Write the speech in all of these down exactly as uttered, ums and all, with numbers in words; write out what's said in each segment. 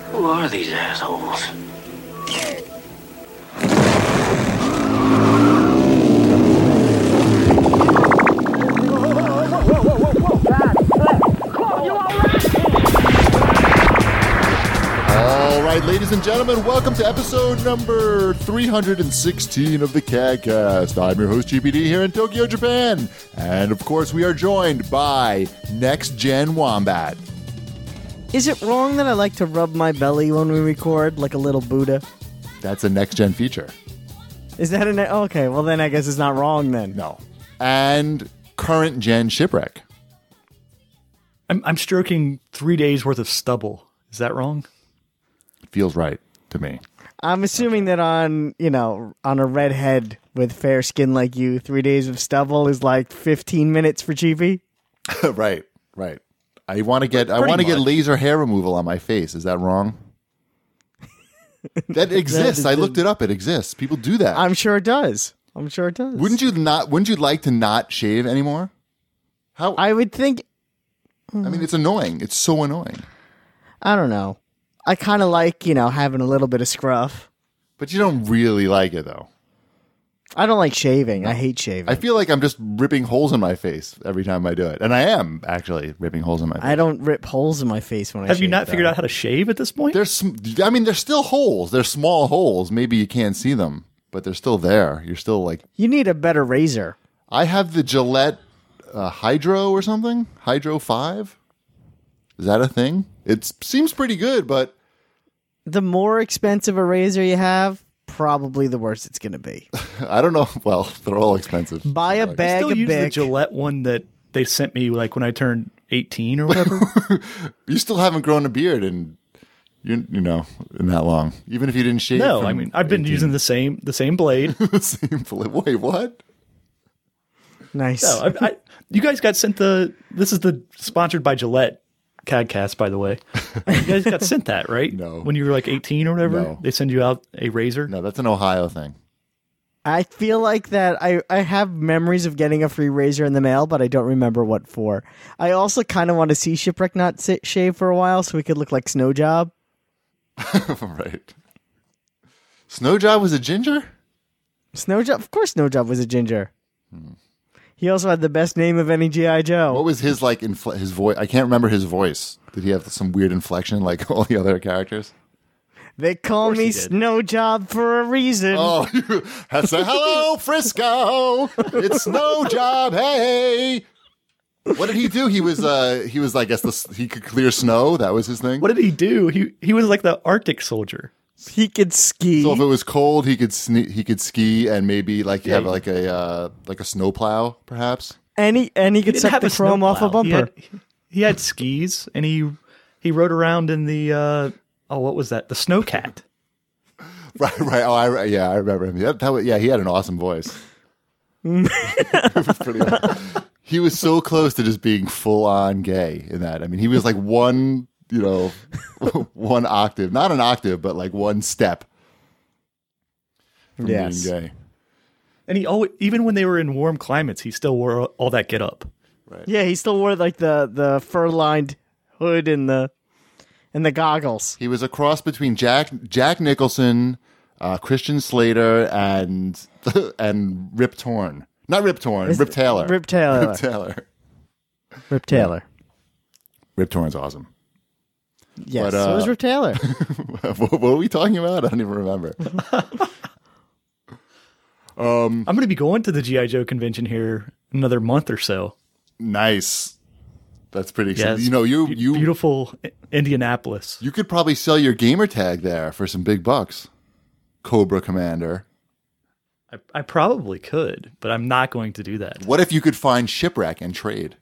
Who are these assholes? All right, ladies and gentlemen, welcome to episode number three hundred sixteen of the CAGcast. I'm your host, G P D, here in Tokyo, Japan. And, of course, we are joined by Next Gen Wombat. Is it wrong that I like to rub my belly when we record, like a little Buddha? That's a Next Gen feature. Is that a... Ne- oh, okay, well then I guess it's not wrong then. No. And Current Gen Shipwreck. I'm, I'm stroking three days worth of stubble. Is that wrong? It feels right to me. I'm assuming that on, you know, on a redhead with fair skin like you, three days of stubble is like fifteen minutes for G P? Right, right. I want to get I Pretty want to get much. laser hair removal on my face. Is that wrong? That exists. I looked it up. It exists. People do that. I'm sure it does. I'm sure it does. Wouldn't you not? Wouldn't you like to not shave anymore? How? I, I would think... mean, it's annoying. It's so annoying. I don't know. I kind of like, you know, having a little bit of scruff. But you don't really like it, though. I don't like shaving. I hate shaving. I feel like I'm just ripping holes in my face every time I do it, and I am actually ripping holes in my face. I don't rip holes in my face when I Have shave. you not though. figured out how to shave at this point? There's, sm- I mean, there's still holes. They're small holes. Maybe you can't see them, but they're still there. You're still like. You need a better razor. I have the Gillette uh, Hydro or something. Hydro Five. Is that a thing? It seems pretty good, but The more expensive a razor you have, probably the worse it's going to be. I don't know. Well, they're all expensive. Buy a Like- bag Still of use the Bic. Gillette one that they sent me like when I turned eighteen or whatever. You still haven't grown a beard in you, you know in that long, even if you didn't shave. No, from I mean I've been eighteen. using the same the same blade. the same. fl- Wait, what? Nice. No, I, I, you guys got sent the. This is the sponsored by Gillette CADcast, by the way. You guys got sent that, right? No. When you were like eighteen or whatever, No. they send you out a razor. No, that's an Ohio thing. I feel like that I, I have memories of getting a free razor in the mail, but I don't remember what for. I also kind of want to see Shipwreck not sit, shave for a while so we could look like Snow Job. Right. Snow Job was a ginger? Snow Job? Of course Snow Job was a ginger. He also had the best name of any G I. Joe. What was his like? Infl- his voice? I can't remember his voice. Did he have some weird inflection like all the other characters? They call course me he did. Snow Job for a reason. Oh, you have to say hello, Frisco. It's Snow Job. Hey. What did he do? He was uh he was I guess the, he could clear snow. That was his thing. What did he do? He he was like the Arctic soldier. He could ski. So if it was cold, he could sne- he could ski and maybe like Yeah, have he- like a uh, like a snowplow, perhaps. and he, and he could He didn't suck have the a chrome off a snowplow. He bumper. had, he had skis and he he rode around in the uh, oh what was that? The Snowcat. Right, right. Oh, I, yeah, I remember him. Yeah, that was, yeah, he had an awesome voice. It was pretty awesome. He was so close to just being full on gay in that. I mean, he was like one, you know, one octave, not an octave, but like one step from Yes. being gay. And he always, even when they were in warm climates, he still wore all that get up. Yeah, he still wore like the, the fur lined hood and the and the goggles. He was a cross between Jack Jack Nicholson, uh, Christian Slater, and and Rip Torn. Not Rip Torn, Rip Taylor. Rip Taylor. Rip Taylor. Rip Taylor. Rip Torn's awesome. Yes, But, uh, so was Rip Taylor. what, what were we talking about? I don't even remember. I'm going to be going to the G I. Joe convention here in another month or so. Nice. That's pretty exciting. Yes. You know, you Be- you beautiful Indianapolis. you could probably sell your gamer tag there for some big bucks. Cobra Commander. I, I probably could, but I'm not going to do that. What if you could find Shipwreck and trade?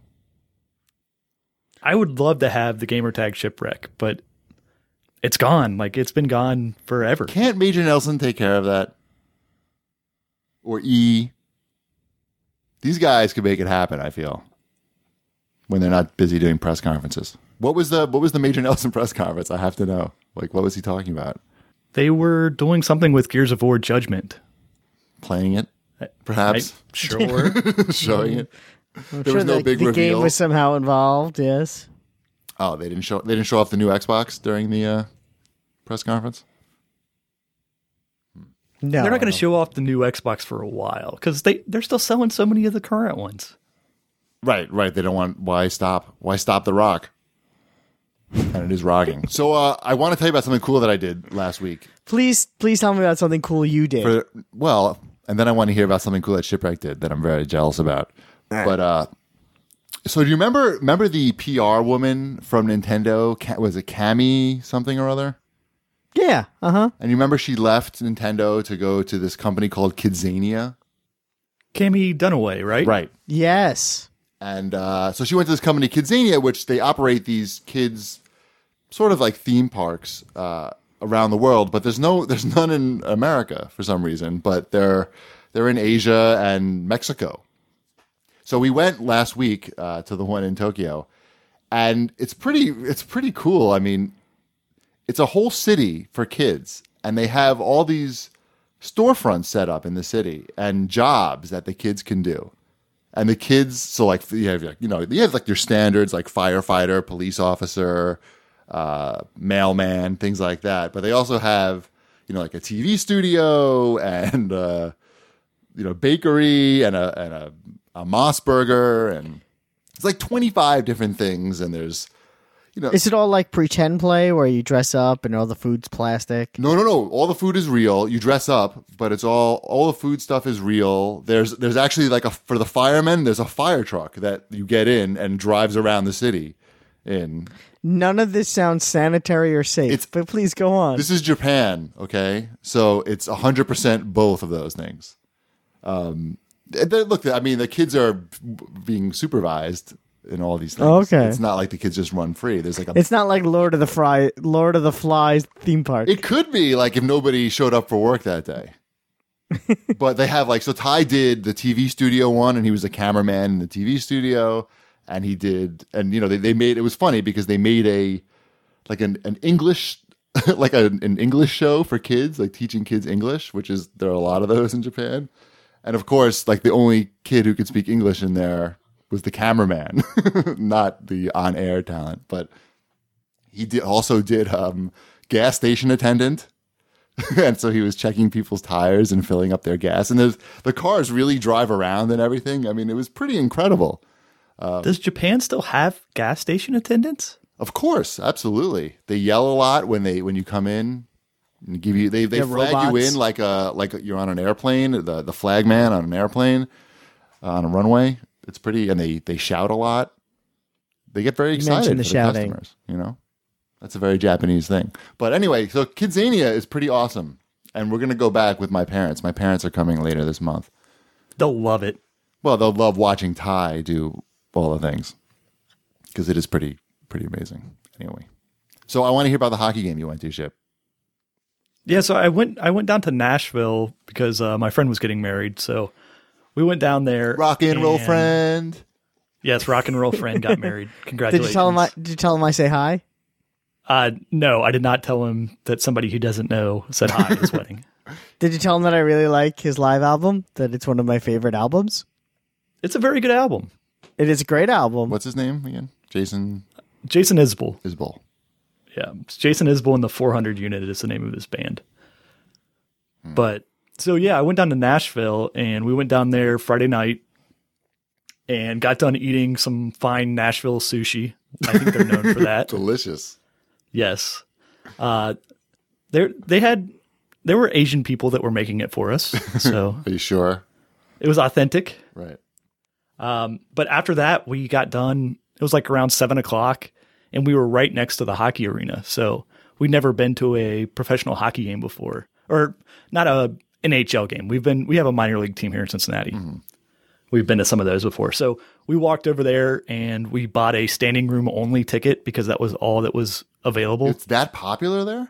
I would love to have the gamer tag Shipwreck, but it's gone. Like it's been gone forever. Can't Major Nelson take care of that? Or E? These guys could make it happen, I feel. When they're not busy doing press conferences. What was the what was the Major Nelson press conference? I have to know. Like, what was he talking about? They were doing something with Gears of War Judgment. Playing it, perhaps. I- sure. Showing it. I'm There was no the, big the reveal. game was somehow involved. Yes. Oh, they didn't show. They didn't show off the new Xbox during the uh, press conference? No, They're not going to show off the new Xbox for a while because they they're still selling so many of the current ones. Right, right. They don't want. Why stop? Why stop the rock? And it is rocking. So uh, I want to tell you about something cool that I did last week. Please, please tell me about something cool you did. For, well, and then I want to hear about something cool that Shipwreck did that I'm very jealous about. Right. But uh, so do you remember remember the P R woman from Nintendo? Ca- Was it Cammy something or other? Yeah. Uh huh. And you remember she left Nintendo to go to this company called Kidzania? Cammy Dunaway, right? Right. Yes. And uh, so she went to this company, Kidzania, which they operate these kids, sort of like theme parks uh, around the world. But there's no, there's none in America for some reason. But they're they're in Asia and Mexico. So we went last week uh, to the one in Tokyo, and it's pretty it's pretty cool. I mean, it's a whole city for kids, and they have all these storefronts set up in the city and jobs that the kids can do. And the kids, so like you have, you know, you have like your standards like firefighter, police officer, uh, mailman, things like that. But they also have, you know, like a T V studio and uh, you know, bakery and a and a, a Moss burger, and it's like twenty-five different things. And there's, you know, Is it all like pretend play where you dress up and all the food's plastic? No, no, no. All the food is real. You dress up, but it's all all the food stuff is real. There's there's actually like a for the firemen. There's a fire truck that you get in and drives around the city. In None of this sounds sanitary or safe. It's- but please go on. this is Japan, okay? So it's a hundred percent both of those things. Um, they- they- look, I mean, the kids are being supervised in all these things. Okay. It's not like the kids just run free. There's like a It's not like Lord of the Fry, Lord of the Flies theme park. It could be like if nobody showed up for work that day. But they have like, so Ty did the T V studio one, and he was a cameraman in the T V studio, and he did, and you know, they, they made, it was funny because they made a, like an, an English, like a, an English show for kids, like teaching kids English, which is, there are a lot of those in Japan. And of course, like the only kid who could speak English in there was the cameraman, not the on-air talent. But he did also did um, gas station attendant, and so he was checking people's tires and filling up their gas. And there's, the cars really drive around and everything. I mean, it was pretty incredible. Does Japan still have gas station attendants? Of course, absolutely. They yell a lot when they when you come in. And give you they they They're flag you robots. in like a like you're on an airplane. The the flag man on an airplane uh, on a runway. It's pretty, and they they shout a lot. They get very excited mentioned the for shouting. the customers. You know, that's a very Japanese thing. But anyway, so Kidzania is pretty awesome, and we're gonna go back with my parents. My parents are coming later this month. They'll love it. Well, they'll love watching Ty do all the things because it is pretty pretty amazing. Anyway, so I want to hear about the hockey game you went to, Ship. Yeah, so I went I went down to Nashville because uh, my friend was getting married. So we went down there. Rock and roll and- friend. Yes, rock and roll friend got married. Did Congratulations. you tell him? I, did you tell him I say hi? Uh, no, I did not tell him that somebody he doesn't know said hi at his wedding. Did you tell him that I really like his live album? That it's one of my favorite albums. It's a very good album. It is a great album. What's his name again? Jason Jason Isbell. Isbell. Yeah, it's Jason Isbell and the four hundred Unit is the name of his band. Hmm. But so yeah, I went down to Nashville and we went down there Friday night and got done eating some fine Nashville sushi. I think they're known for that. Delicious. Yes. Uh, there they had there were Asian people that were making it for us, so Are you sure? it was authentic. Right. Um, but after that, we got done. It was like around seven o'clock, and we were right next to the hockey arena. So we'd never been to a professional hockey game before, or not a N H L game. We've been we have a minor league team here in Cincinnati. Mm-hmm. We've been to some of those before. So we walked over there and we bought a standing room only ticket because that was all that was available. It's that popular there?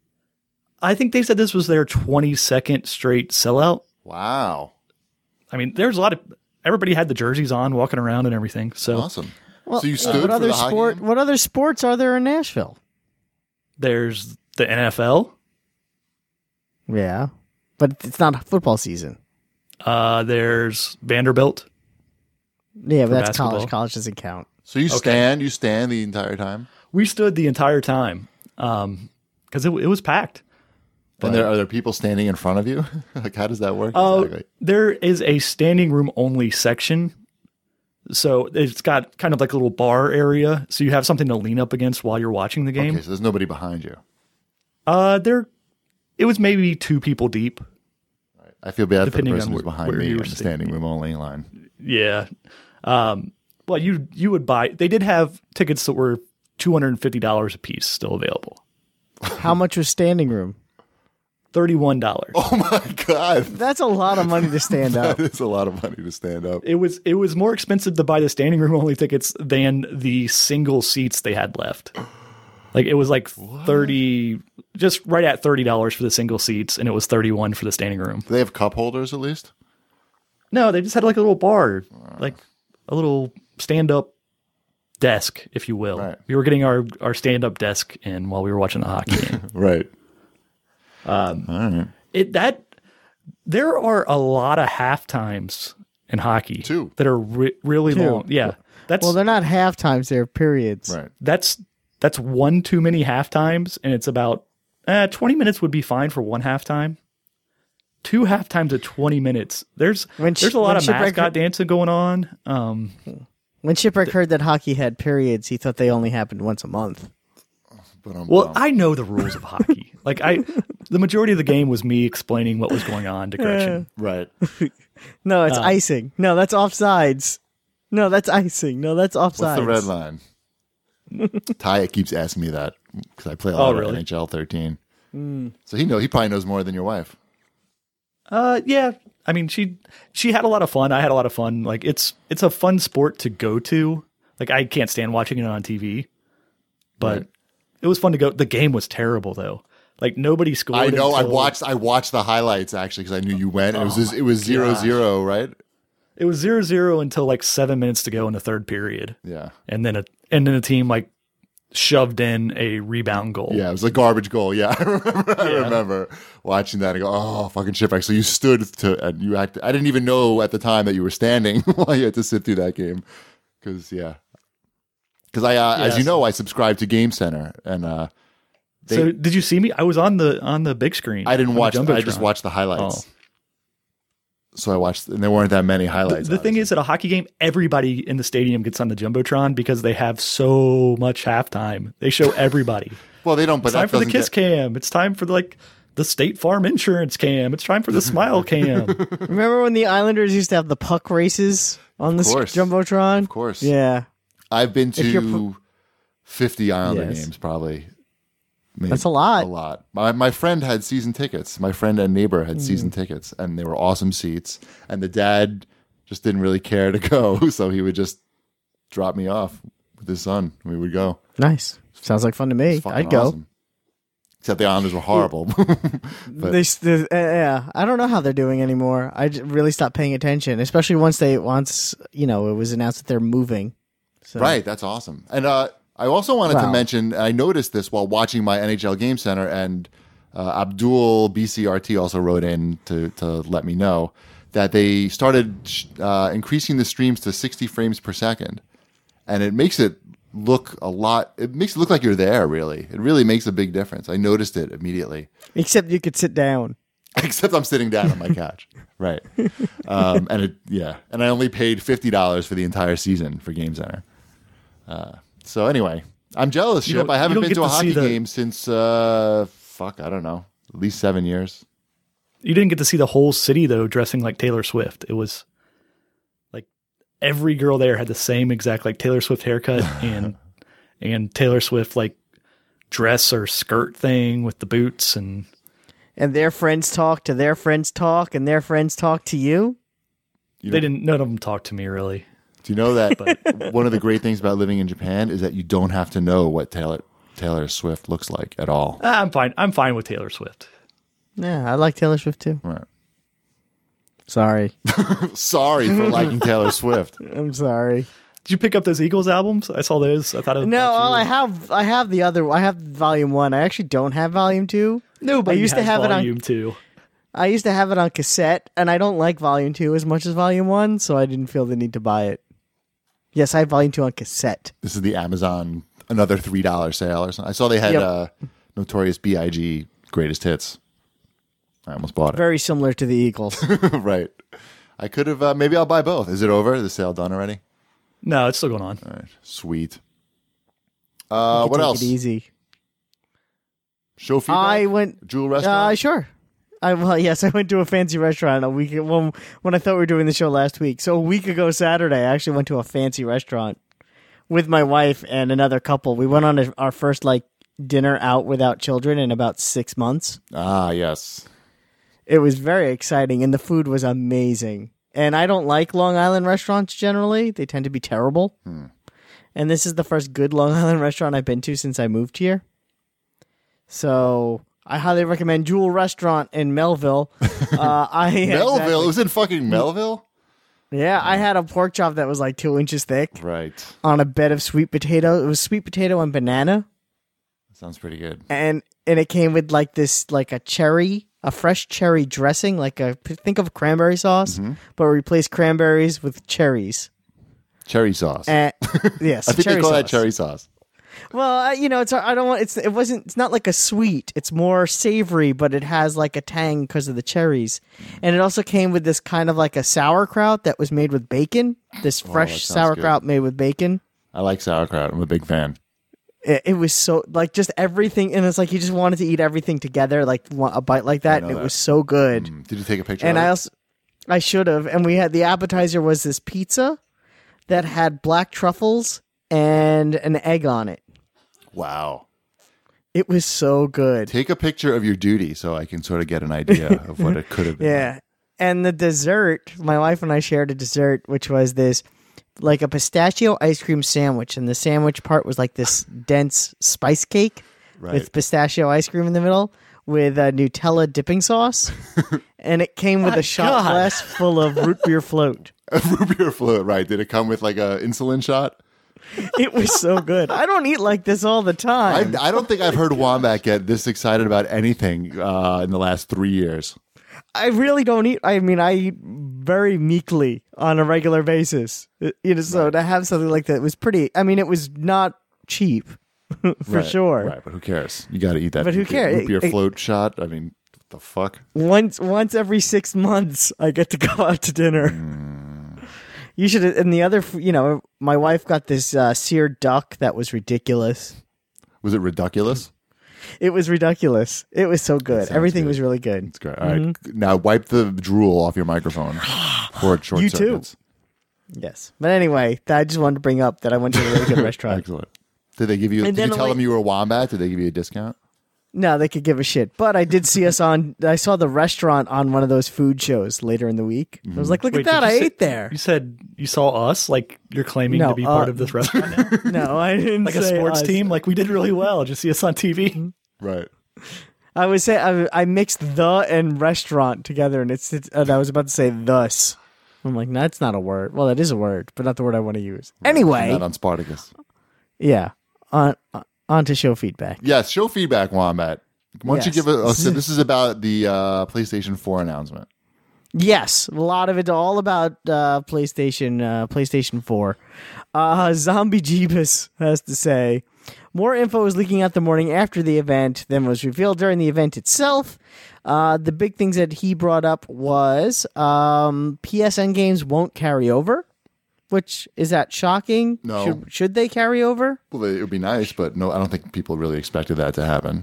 I think they said this was their twenty-second straight sellout. Wow. I mean, there's a lot of everybody had the jerseys on, walking around and everything. So Awesome. Well, so you uh, stood what for other the hockey sport? game? What other sports are there in Nashville? there's the N F L. Yeah, but it's not football season. Uh, there's Vanderbilt. Yeah, but For that's basketball. college. College doesn't count. So you stand, you stand the entire time? We stood the entire time. Um, because it, it was packed. And there are there people standing in front of you? Like, how does that work? Oh, exactly? there is a standing room only section. So it's got kind of like a little bar area. So you have something to lean up against while you're watching the game. Okay, so there's nobody behind you. Uh, there, it was maybe two people deep. I feel bad for the Depending person on who's where- behind where me you in were the sitting. standing room only line. Yeah. Um, well, you you would buy. They did have tickets that were two hundred and fifty dollars a piece still available. How much was standing room? Thirty-one dollars. Oh my god, That's a lot of money to stand up. that is a lot of money to stand up. It was it was more expensive to buy the standing room only tickets than the single seats they had left. Like it was like thirty, just right at thirty dollars for the single seats, and it was thirty-one for the standing room. Do they have cup holders at least? No, they just had like a little bar, like a little stand-up desk, if you will. Right. We were getting our our stand-up desk in while we were watching the hockey game. Right. Um, All right. It that there are a lot of half times in hockey Two. that are re- really Two. long. Yeah, that's Well, they're not half times; they're periods. Right. that's that's one too many half times, and it's about uh, twenty minutes would be fine for one halftime. Two half times at twenty minutes. There's When sh- there's a lot when of Shipwreck- mascot dancing going on. Um, When Shipwreck heard that hockey had periods, he thought they only happened once a month. But I'm well, bummed. I know the rules of hockey. Like I, the majority of the game was me explaining what was going on to Gretchen. right. No, it's Uh, icing. No, that's offsides. No, that's icing. No, that's offsides. What's the red line? Ty keeps asking me that because I play a Oh, lot of really? N H L thirteen. So he know he probably knows more than your wife. Uh, yeah. I mean, she she had a lot of fun. I had a lot of fun. Like it's it's a fun sport to go to. Like I can't stand watching it on T V, but Right. it was fun to go. The game was terrible though. Like nobody scored. I know. I until- watched. I watched the highlights actually because I knew you went. It was just, it was zero gosh. zero, right? It was zero zero until like seven minutes to go in the third period, Yeah. and then a and then the team like shoved in a rebound goal. Yeah, it was a garbage goal. Yeah, I remember. I Yeah. remember watching that and go, "Oh, fucking Shipwreck!" So you stood to, and you act. I didn't even know at the time that you were standing while you had to sit through that game. Because yeah, because I, uh, as you Yes. know, I subscribe to Game Center, and uh, they, so did you see me? I was on the on the big screen. I didn't on the watch. I Jumbotron. just watched the highlights. Oh. So I watched, and there weren't that many The, highlights. the thing is, at a hockey game, everybody in the stadium gets on the jumbotron because they have so much halftime. They show everybody. well, they don't. But It's time that for the doesn't kiss get- cam. It's time for like the State Farm Insurance cam. It's time for the Smile cam. Remember when the Islanders used to have the puck races on the course. jumbotron? Of course. Yeah, I've been If you're to fifty Islander Yes. games, probably. Maybe That's a lot. A lot. My my friend had season tickets. My friend and neighbor had Mm. season tickets, and they were awesome seats. And the dad just didn't really care to go, so he would just drop me off with his son. We would go. nice. Sounds like fun to me. It's fucking I'd go. awesome. Except the Islanders were horrible. But- They, the, uh, yeah, I don't know how they're doing anymore. I j- really stopped paying attention, especially once they once you know it was announced that they're moving. So, Right, that's awesome. And uh, I also wanted to Wow. mention, I noticed this while watching my N H L Game Center, and uh, Abdul B C R T also wrote in to, to let me know that they started uh, increasing the streams to sixty frames per second. And it makes it look a lot, it makes it look like you're there, really. It really makes a big difference. I noticed it immediately. Except you could sit down. Except I'm sitting down on my couch. Right. Um, and it, yeah. And I only paid fifty dollars for the entire season for Game Center. Uh, so anyway, I'm jealous, You Ship. don't- I haven't you don't been get to a to see hockey the- game since, uh, fuck, I don't know, at least seven years. You didn't get to see the whole city though, dressing like Taylor Swift. It was like every girl there had the same exact like Taylor Swift haircut and and Taylor Swift like dress or skirt thing with the boots, and And their friends talk to their friends talk, and their friends talk to you. You they know, didn't. None of them talked to me really. do you know that one of the great things about living in Japan is that you don't have to know what Taylor Taylor Swift looks like at all? Ah, I'm fine. I'm fine with Taylor Swift. Yeah, I like Taylor Swift too. Right. Sorry, Sorry for liking Taylor Swift. I'm sorry. Did you pick up those Eagles albums? I saw those. I thought it was No, about all you. I have, I have the other. I have volume one. I actually don't have volume two. Nobody I used to has have it on- volume two. I used to have it on cassette, and I don't like volume two as much as volume one, so I didn't feel the need to buy it. Yes, I have volume two on cassette. This is the Amazon, another three dollar sale or something. I saw they had Yep. uh, Notorious B I G Greatest Hits. I almost bought it. Very similar to the Eagles. Right. I could have. Uh, maybe I'll buy both. Is it over? The sale done already? No, it's still going on. All right. Sweet. Uh, You what take else? It easy. Show feedback. I went. Jewel Uh, restaurant. sure. I well, yes, I went to a fancy restaurant a week when when I thought we were doing the show last week. So a week ago Saturday, I actually went to a fancy restaurant with my wife and another couple. We went on a, our first like dinner out without children in about six months. ah, yes. It was very exciting, and the food was amazing. And I don't like Long Island restaurants generally; they tend to be terrible. Hmm. And this is the first good Long Island restaurant I've been to since I moved here. So I highly recommend Jewel Restaurant in Melville. Uh, I Melville. exactly- It was in fucking Melville. Yeah, I had a pork chop that was like two inches thick Right. on a bed of sweet potato. It was sweet potato and banana, Sounds pretty good. and and it came with like this like a cherry, a fresh cherry dressing, like a think of cranberry sauce, Mm-hmm. but replace cranberries with cherries. Cherry sauce. And, yes, I think cherry they call sauce. that cherry sauce. Well, uh, you know, it's I don't want it's it wasn't it's not like a sweet. It's more savory, but it has like a tang because of the cherries. And it also came with this kind of like a sauerkraut that was made with bacon. This fresh Oh, that sounds sauerkraut made with bacon. I like sauerkraut. I'm a big fan. It, it was so like just everything, and it's like you just wanted to eat everything together, like one- a bite like that, know and it that. was so good. Mm, Did you take a picture? And of I it? also I should have. And we had the appetizer was this pizza that had black truffles and an egg on it. Wow. It was so good. Take a picture of your duty so I can sort of get an idea of what it could have been. Yeah. And the dessert, my wife and I shared a dessert, which was this like a pistachio ice cream sandwich. And the sandwich part was like this dense spice cake Right. with pistachio ice cream in the middle with a Nutella dipping sauce. And it came with My a shot God. glass full of root beer float. A root beer float, right. Did it come with like a insulin shot? It was so good. I don't eat like this all the I, time. I don't think I've heard Wombat get this excited about anything uh, in the last three years. I really don't eat. I mean, I eat very meekly on a regular basis. Uh, You know, so to have something like that was pretty. I mean, it was not cheap for Right, sure. Right, but who cares? You got to eat that. But who root beer- cares? Root beer It- it- float shot. I mean, what the fuck? Once, once every six months, I get to go out to dinner. You should. And the other, f- you know, my wife got this uh, seared duck that was ridiculous. Was it ridiculous? It was ridiculous. It was so good. sounds Everything good. was really good. It's great. All right, now wipe the drool off your microphone for it short You too. circuits. Yes. But anyway, I just wanted to bring up that I went to a really good restaurant. Excellent. Did they give you? And Did you then, tell like- them you were a Wombat? Did they give you a discount? No, they could give a shit. But I did see us on. I saw the restaurant on one of those food shows later in the week. I was like, "Look Wait, at that! did I you say- ate there." You said you saw us, like you're claiming No, to be uh, part of this restaurant now? No, I didn't. Like a say sports us. team? Like we did really well. Just see us on T V. Right. I was say I, I mixed the and restaurant together, and it's, it's and I was about to say thus. I'm like, no, that's not a word. Well, that is a word, but not the word I want to use. Anyway, Not on Spartacus. yeah. On on to show feedback. Yes. Show feedback, Wombat. Why don't you Yes. give a? Oh, so this is about the uh, PlayStation four announcement. Yes, a lot of it all about uh, PlayStation uh, PlayStation four. Uh, Zombie Jeebus has to say, more info was leaking out the morning after the event than was revealed during the event itself. Uh, the big things that he brought up was um, P S N games won't carry over, which is that shocking? No. Should, should they carry over? Well, it would be nice, but no, I don't think people really expected that to happen.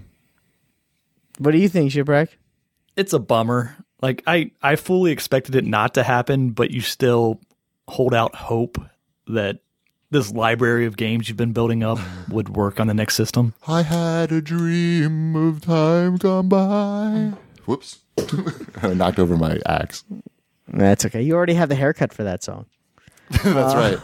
What do you think, Shipwreck? It's a bummer. Like I, I fully expected it not to happen, but you still hold out hope that this library of games you've been building up would work on the next system. I had a dream of time gone by. Whoops. I knocked over my axe. That's okay. You already have the haircut for that song. That's right.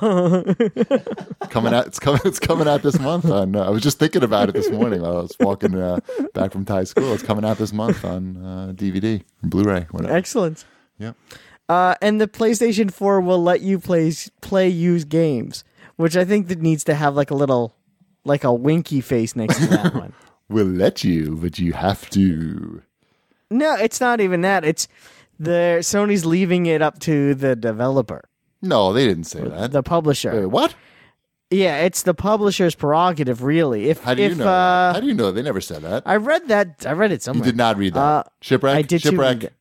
coming out. It's coming. It's coming out this month. On. Uh, I was just thinking about it this morning while I was walking uh, back from Thai school. It's coming out this month on uh, D V D, Blu-ray, whatever. Excellent. Yeah. Uh, and the PlayStation four will let you play play used games, which I think that needs to have like a little, like a winky face next to that one. We'll let you, but you have to. No, it's not even that. It's the Sony's leaving it up to the developer, No, they didn't say that. the publisher. Wait, what? Yeah, it's the publisher's prerogative, really. If How do you if know? uh, that? How do you know? They never said that. I read that, I read it You somewhere. did not read that. Uh, Shipwreck. I did too Shipwreck. read it.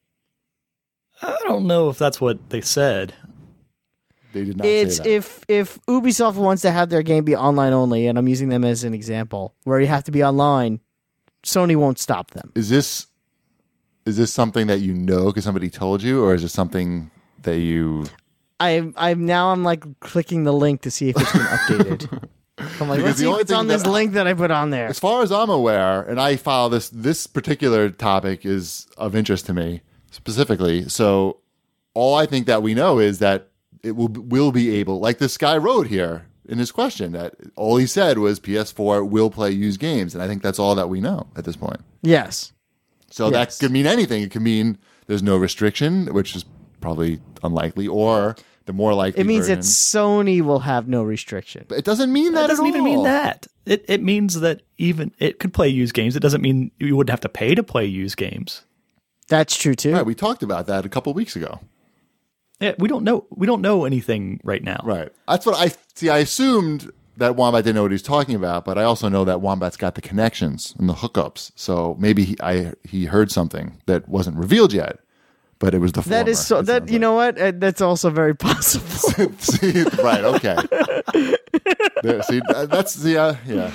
I don't know if that's what they said. They did not It's say that. if if Ubisoft wants to have their game be online only, and I'm using them as an example, where you have to be online, Sony won't stop them. Is this is this something that you know because somebody told you, or is this something that you? I I'm now I'm like clicking the link to see if it's been updated. I'm like, Because let's the see if only it's on thing this that I- link that I put on there. As far as I'm aware, and I follow this, this particular topic is of interest to me specifically. So, all I think that we know is that it will will be able, like this guy wrote here in his question, that all he said was P S four will play used games, and I think that's all that we know at this point. Yes. So Yes. that could mean anything. It could mean there's no restriction, which is probably unlikely, or the more likely. It means version. that Sony will have no restriction. But it doesn't mean that That doesn't at even all. mean that. It it means that even it could play used games. It doesn't mean you wouldn't have to pay to play used games. That's true too. Right, we talked about that a couple weeks ago. Yeah, we don't know. We don't know anything right now. Right. That's what I see. I assumed that Wombat didn't know what he's talking about, but I also know that Wombat's got the connections and the hookups. So maybe he, I he heard something that wasn't revealed yet, but it was the That is so. former, it That sounds you like. know what? Uh, That's also very possible. See, right. Okay. There, see, that- that's the uh, yeah.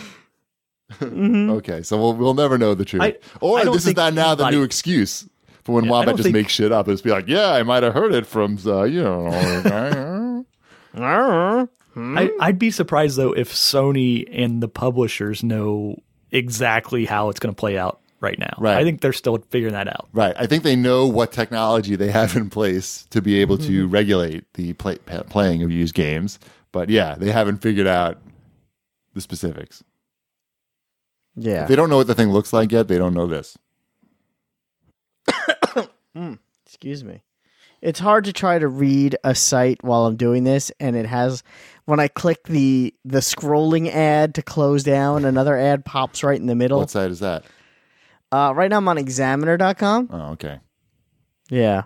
Okay, so we'll we'll never know the truth, I- or I don't this is think not now the anybody- new excuse for when Yeah, I Wombat don't just think- makes shit up. It's be like, yeah, I might have heard it from uh, you know. I, I'd be surprised though if Sony and the publishers know exactly how it's going to play out right now. Right. I think they're still figuring that out. Right. I think they know what technology they have in place to be able to regulate the play, pa- playing of used games. But yeah, they haven't figured out the specifics. Yeah. If they don't know what the thing looks like yet, they don't know this. Excuse me. It's hard to try to read a site while I'm doing this, and it has when I click the the scrolling ad to close down, another ad pops right in the middle. What site is that? Uh, right now I'm on examiner dot com. Oh, okay. Yeah.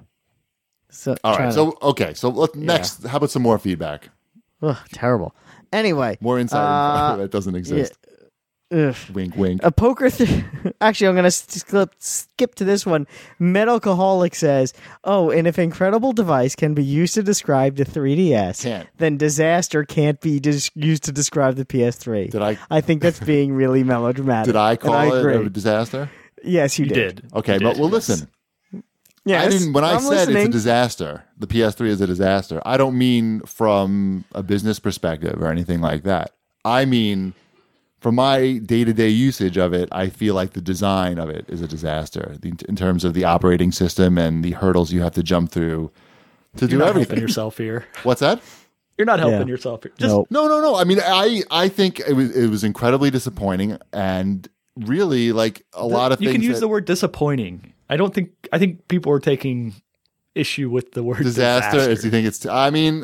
So All trying right. to- So, okay. So, let, next, how about some more feedback? Ugh, terrible. Anyway, More insight Uh, that doesn't exist. ugh. Wink, wink. A poker. Th- Actually, I'm gonna skip skip to this one. Metalcoholic says, "Oh, and if incredible device can be used to describe the three D S, Can't. then disaster can't be dis- used to describe the P S three." Did I- I think that's being really melodramatic. Did I and call I it agree. a disaster? Yes, you, You did. did. Okay, You but did, well, yes. listen. Yes, I didn't. When I I'm said it's a listening. disaster, the P S three is a disaster. I don't mean from a business perspective or anything like that. I mean, from my day-to-day usage of it, I feel like the design of it is a disaster the, in terms of the operating system and the hurdles you have to jump through to You're do not everything. helping yourself here. What's that? You're not helping Yeah. yourself here. Just Nope. No, no, no. I mean, I I think it was it was incredibly disappointing and really like a lot of you things. can use that- the word disappointing. I don't think. I think people are taking issue with the word disaster. disaster. Is you think it's? I mean,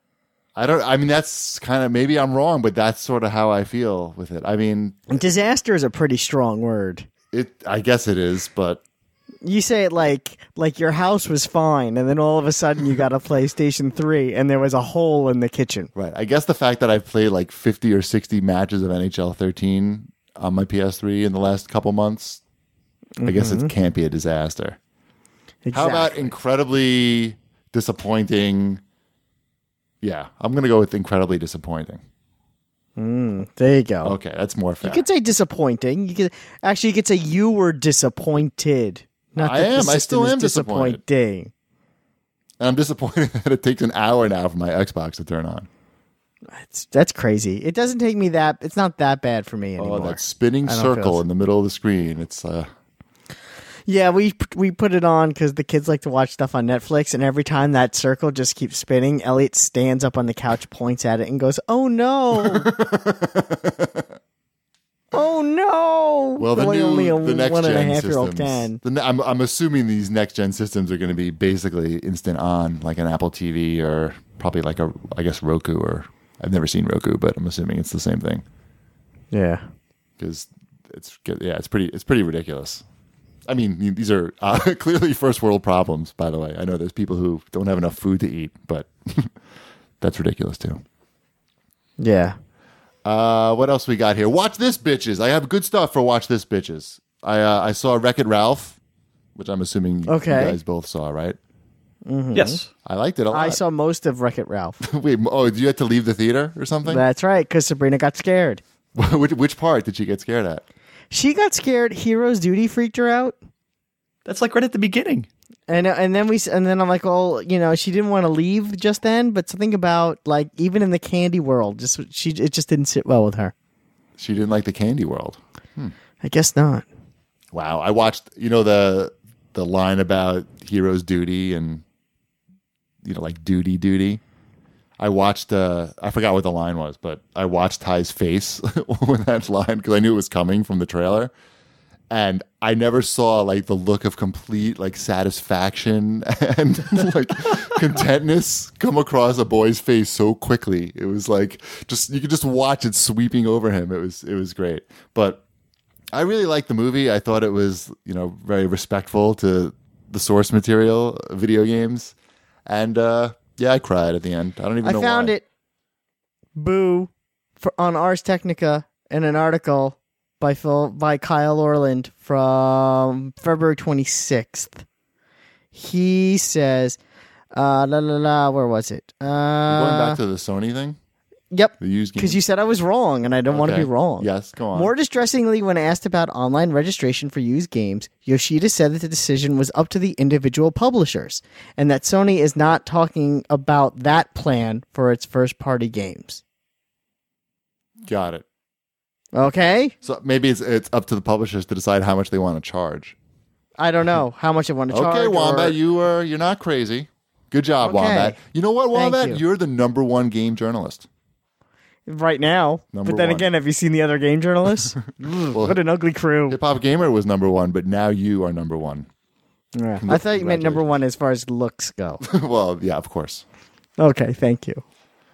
I don't. I mean, that's kind of maybe I'm wrong, but that's sort of how I feel with it. I mean, Disaster is a pretty strong word. it. I guess it is, but You say it like like your house was fine, and then all of a sudden you got a PlayStation three, and there was a hole in the kitchen. right. I guess the fact that I've played like fifty or sixty matches of N H L thirteen on my P S three in the last couple months, I guess it can't be a disaster. How about Exactly. incredibly disappointing? Yeah, I'm gonna go with incredibly disappointing. There you go. Okay, that's more fair. You could say disappointing. You could actually you could say you were disappointed. Not I that the am. I system still is am disappointed. disappointing. And I'm disappointed that it takes an hour now for my Xbox to turn on. It's, that's crazy. It doesn't take me that. It's not that bad for me anymore. Oh, that spinning I don't feel circle s- in the middle of the screen. It's uh Yeah, we we put it on because the kids like to watch stuff on Netflix, and every time that circle just keeps spinning, Elliot stands up on the couch, points at it, and goes, "Oh no! Oh no!" well, the way new only a the next one and a gen half year old systems. can. The, ne- I'm I'm assuming these next gen systems are going to be basically instant on, like an Apple T V or probably like a I guess Roku or I've never seen Roku, but I'm assuming it's the same thing Yeah. because it's yeah it's pretty it's pretty ridiculous. I mean, these are uh, clearly first world problems, by the way. I know there's people who don't have enough food to eat, but that's ridiculous too. Yeah. Uh, what else we got here? Watch This, Bitches. I have good stuff for Watch This, Bitches. I uh, I saw Wreck-It Ralph, which I'm assuming Okay. you guys both saw, right? Yes. I liked it a lot. I saw most of Wreck-It Ralph. Wait, oh, did you have to leave the theater or something? That's right, because Sabrina got scared. which, which part did she get scared at? She got scared. Hero's Duty freaked her out. That's like right at the beginning. And and then we and then I'm like, oh, you know, she didn't want to leave just then, but something about like even in the candy world, just she it just didn't sit well with her. She didn't like the candy world. I guess not. Wow, I watched. You know the the line about Hero's Duty and you know like duty duty. I watched. Uh, I forgot what the line was, but I watched Ty's face when that line because I knew it was coming from the trailer. And I never saw like the look of complete like satisfaction and like contentness come across a boy's face so quickly. It was like just you could just watch it sweeping over him. It was it was great. But I really liked the movie. I thought it was, you know, very respectful to the source material, video games. And uh, yeah, I cried at the end. I don't even I know found why. it. Boo for, on Ars Technica in an article by Phil by Kyle Orland from February twenty-sixth. He says, uh, la la la, where was it? Uh, Going back to the Sony thing, yep, the used game. because you said I was wrong, and I don't want to Okay. be wrong. Yes, go on. More distressingly, when asked about online registration for used games, Yoshida said that the decision was up to the individual publishers, and that Sony is not talking about that plan for its first-party games. Got it. Okay? So maybe it's it's up to the publishers to decide how much they want to charge. I don't know how much I want to charge. Okay, Wombat, or- you are you're not crazy. Good job, Okay. Wombat. You know what, Thank Wombat? you. You're the number one game journalist. right now. Number but then one. again, have you seen the other game journalists? Ugh, what an ugly crew. Hip Hop Gamer was number one, but now you are number one. Yeah. I thought you meant number one as far as looks go. Well, yeah, of course. Okay, thank you.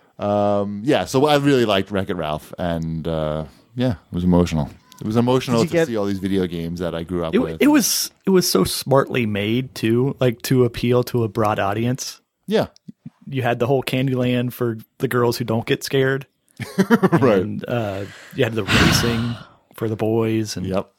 Um, yeah, so I really liked Wreck-It Ralph, and uh, yeah, it was emotional. It was emotional Did to you get- see all these video games that I grew up It, with. it was it was so smartly made too, like to appeal to a broad audience. yeah, You had the whole Candyland for the girls who don't get scared, right. and uh, you had the racing for the boys, and Yep.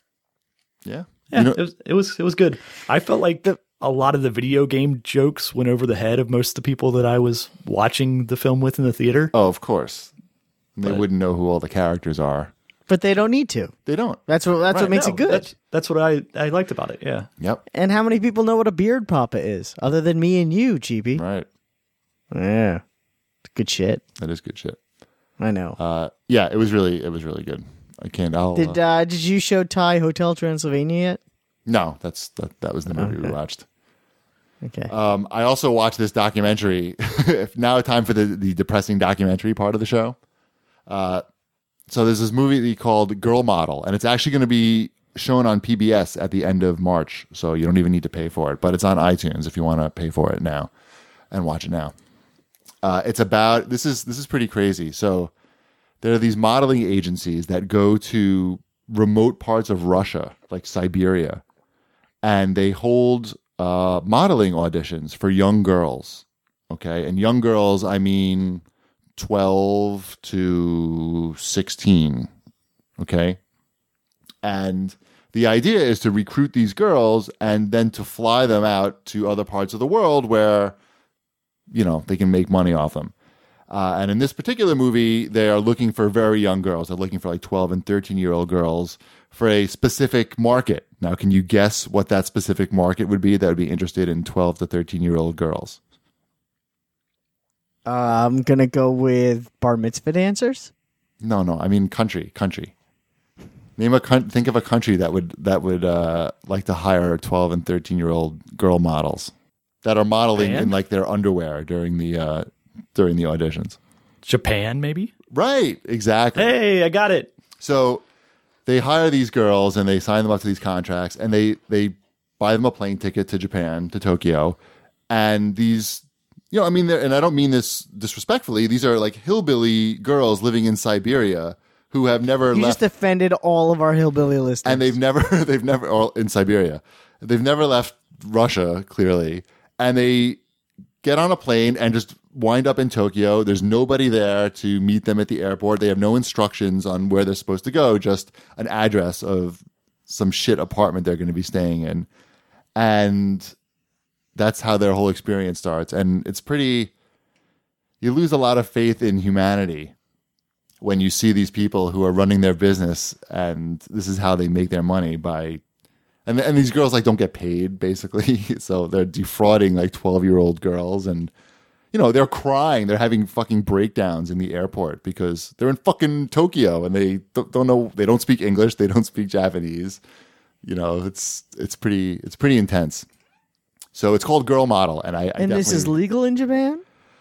Yeah. yeah, You know- it was it was it was good. I felt like the, a lot of the video game jokes went over the head of most of the people that I was watching the film with in the theater. Oh, of course. They But- wouldn't know who all the characters are. But they don't need to. They don't. That's what that's Right, what makes No, it good. That's, that's what I, I liked about it. Yeah. Yep. And how many people know what a beard papa is, other than me and you, G B? Right. Yeah, good shit. That is good shit. I know. Uh, yeah, it was really, it was really good. I can't. I'll. did uh, uh, Did you show Ty Hotel Transylvania yet? no, that's that. That was the movie we Okay. watched. Okay. Um, I also watched this documentary. Now, time for the the depressing documentary part of the show. Uh, so there's this movie called Girl Model, and it's actually going to be shown on P B S at the end of March. So you don't even need to pay for it, but it's on iTunes if you want to pay for it now and watch it now. Uh, it's about this is this is pretty crazy. So there are these modeling agencies that go to remote parts of Russia, like Siberia, and they hold uh, modeling auditions for young girls. Okay, and young girls, I mean twelve to sixteen. Okay, and the idea is to recruit these girls and then to fly them out to other parts of the world where, you know, they can make money off them. Uh, and in this particular movie, they are looking for very young girls. They're looking for like twelve and thirteen year old girls for a specific market. Now, can you guess what that specific market would be that would be interested in twelve to thirteen year old girls? Uh, I'm gonna go with bar mitzvah dancers. No, no. I mean, country, country. Name a coun- think of a country that would that would uh, like to hire twelve and thirteen year old girl models that are modeling Japan? in like their underwear during the uh, during the auditions. Japan, maybe? Right, exactly. Hey, I got it. So they hire these girls and they sign them up to these contracts and they they buy them a plane ticket to Japan, to Tokyo, and these, you know, I mean, they're- and I don't mean this disrespectfully. These are like hillbilly girls living in Siberia who have never You left. just offended all of our hillbilly listeners. And they've never, they've never, or in Siberia, they've never left Russia, clearly. And they get on a plane and just wind up in Tokyo. There's nobody there to meet them at the airport. They have no instructions on where they're supposed to go, just an address of some shit apartment they're going to be staying in. And that's how their whole experience starts. And it's pretty, you lose a lot of faith in humanity when you see these people who are running their business and this is how they make their money by, and and these girls like don't get paid basically. So they're defrauding like twelve year old girls and, you know, they're crying. They're having fucking breakdowns in the airport because they're in fucking Tokyo and they don't, don't know, they don't speak English. They don't speak Japanese. You know, it's, it's pretty, it's pretty intense. So it's called Girl Model. And I, I And this is legal in Japan?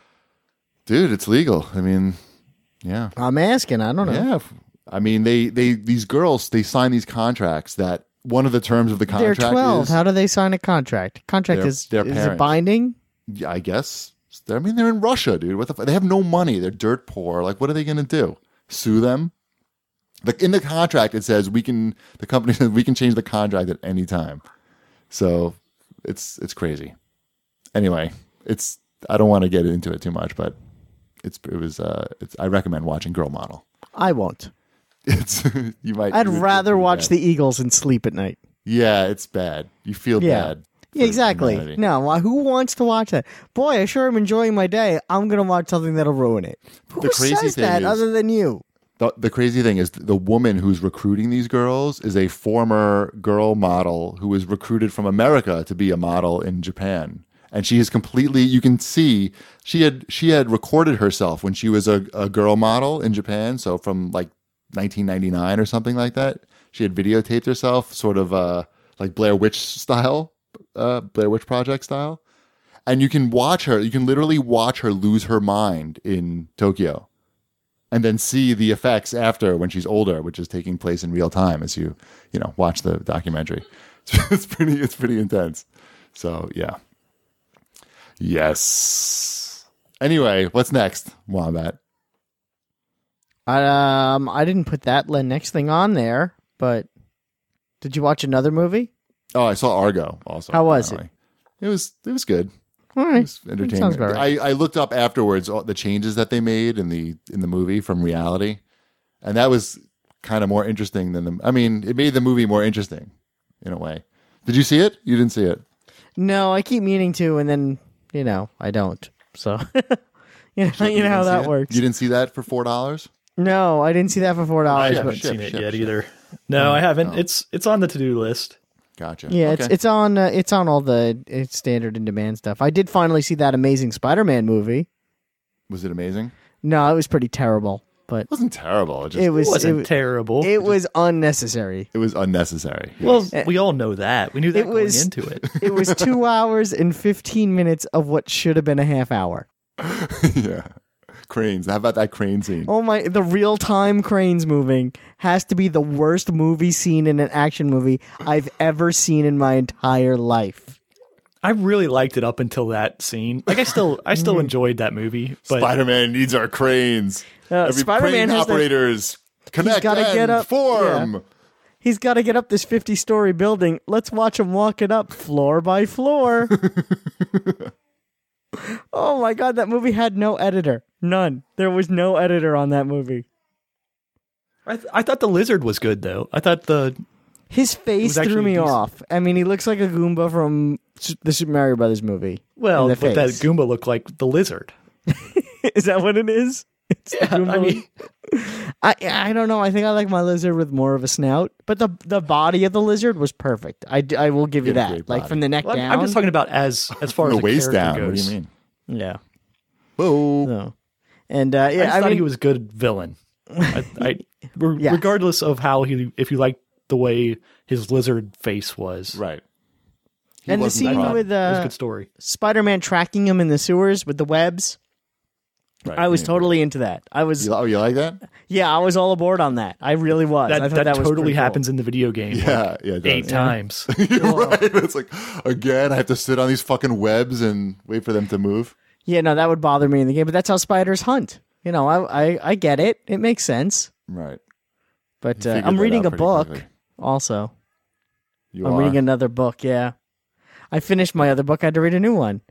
Dude, it's legal. I mean, yeah. I'm asking. I don't know. Yeah. I mean, they, they, these girls, they sign these contracts that one of the terms of the contract They're twelve. is. How do they sign a contract? Contract Their- is, their is it parents. binding? Yeah, I guess. I mean, they're in Russia, dude. What the? F- they have no money. They're dirt poor. Like, what are they going to do? Sue them? Like in the contract, it says we can. The company says we can change the contract at any time. So it's it's crazy. Anyway, it's. I don't want to get into it too much, but it's it was. Uh, it's. I recommend watching Girl Model. I won't. It's you might. I'd you would rather feel watch bad. the Eagles and sleep at night. Yeah, it's bad. You feel Yeah. bad. Yeah, for exactly. humanity. No, why- who wants to watch that? Boy, I sure am enjoying my day. I'm going to watch something that'll ruin it. Who The crazy says thing that is- other than you? The, the crazy thing is the woman who's recruiting these girls is a former girl model who was recruited from America to be a model in Japan. And she is completely, you can see she had, she had recorded herself when she was a, a girl model in Japan. So from like nineteen ninety-nine or something like that, she had videotaped herself sort of uh, like Blair Witch style, uh, Blair Witch Project style. And you can watch her, you can literally watch her lose her mind in Tokyo. And then see the effects after when she's older, which is taking place in real time as you, you know, watch the documentary. It's pretty, it's pretty intense. So yeah. Yes. Anyway, what's next, Wombat? Um, I didn't put that le- next thing on there, but did you watch another movie? Oh, I saw Argo also. How was it? apparently. It was, it was good. All It right. was Sounds entertaining. about right. I, I looked up afterwards all the changes that they made in the in the movie from reality, and that was kind of more interesting than the. I mean, it made the movie more interesting in a way. Did you see it? You didn't see it. No, I keep meaning to, and then, you know, I don't. So, you know, you know how didn't see that it? works. You didn't see that for four dollars? No, I didn't see that for four I dollars. haven't ship, seen it ship, yet ship. either. No, I haven't. Oh. It's it's on the to do list. Gotcha. Yeah, it's Okay. it's on uh, it's on all the it's standard and demand stuff. I did finally see that Amazing Spider-Man movie. Was it amazing? No, it was pretty terrible, but It wasn't terrible. It just it It was wasn't it, wa- terrible. it was unnecessary. it was unnecessary. well, we all know that. We knew that It going was- into it. It was two hours and fifteen minutes of what should have been a half hour. Yeah. Cranes. How about that crane scene? Oh my! The real time cranes moving has to be the worst movie scene in an action movie I've ever seen in my entire life. I really liked it up until that scene. Like I still I still enjoyed that movie, but Spider-Man needs our cranes. Uh, Every Spider-Man crane has the- operators connect gotta and get up- form. He's got to get up this fifty-story building. Let's watch him walk it up floor by floor. Oh my god, that movie had no editor. None. There was no editor on that movie. I, th- I thought the lizard was good though. I thought the His face was actually threw me decent. off. I mean, he looks like a Goomba from S- the Super Mario Brothers movie. well, In but the that face. Goomba looked like the lizard. Is that what it is? It's the Yeah, Goomba I mean, I I don't know. I think I like my lizard with more of a snout, but the the body of the lizard was perfect. I, d- I will give you He had a that. great Like body. from the neck well, I'm- down. I'm just talking about as as far From as the waist character down. goes. What do you mean? Yeah. Whoa. No. And uh, I yeah, just I, thought mean, he was a good villain. I, I re- Yes. regardless of how he, if you like the way his lizard face was, Right. He and the wasn't scene that- with it was a uh, good story. Spider-Man tracking him in the sewers with the webs. Right. I was Yeah. totally into that. I was You, oh, you like that? yeah, I was all aboard on that. I really was. I That thought that, that, was totally pretty cool. happens in the video game. like, Yeah. Yeah. It eight does. times. You're right. It's like, again, I have to sit on these fucking webs and wait for them to move. Yeah, no, that would bother me in the game, but that's how spiders hunt. You know, I I, I get it. It makes sense. Right. But You uh, figured I'm that reading out a pretty book quickly. also. You I'm are. reading another book, yeah. I finished my other book. I had to read a new one.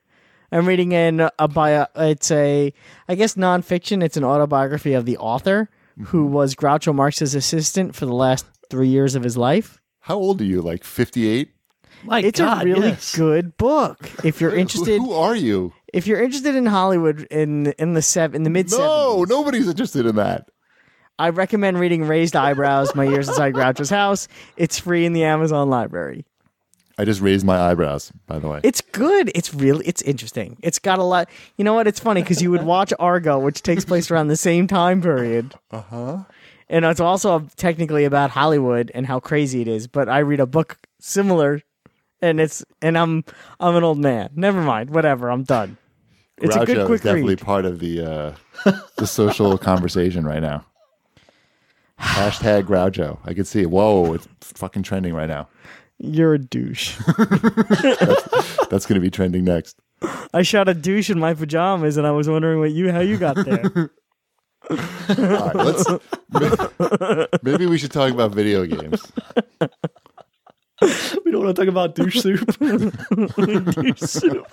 I'm reading in a bio. It's a, I guess, nonfiction. It's an autobiography of the author, who was Groucho Marx's assistant for the last three years of his life. How old are you? Like fifty-eight? My It's God, a really yes. good book. If you're interested, Who are you? if you're interested in Hollywood in in the sev- in the mid No, seventies, nobody's interested in that. I recommend reading Raised Eyebrows: My Years Inside Groucho's House. It's free in the Amazon library. I just raised my eyebrows, by the way. It's good. It's really, it's interesting. It's got a lot. You know what? It's funny because you would watch Argo, which takes place around the same time period. Uh huh. And it's also technically about Hollywood and how crazy it is. But I read a book similar, and it's and I'm I'm an old man. Never mind. Whatever. I'm done. It's Groucho a good quick is definitely read. part of the uh, the social conversation right now. Hashtag Groucho. I can see it. Whoa, it's fucking trending right now. You're a douche. That's going to be trending next. I shot a douche in my pajamas, and I was wondering what you how you got there. All right, let's. Maybe we should talk about video games. We don't want to talk about douche soup. Douche soup.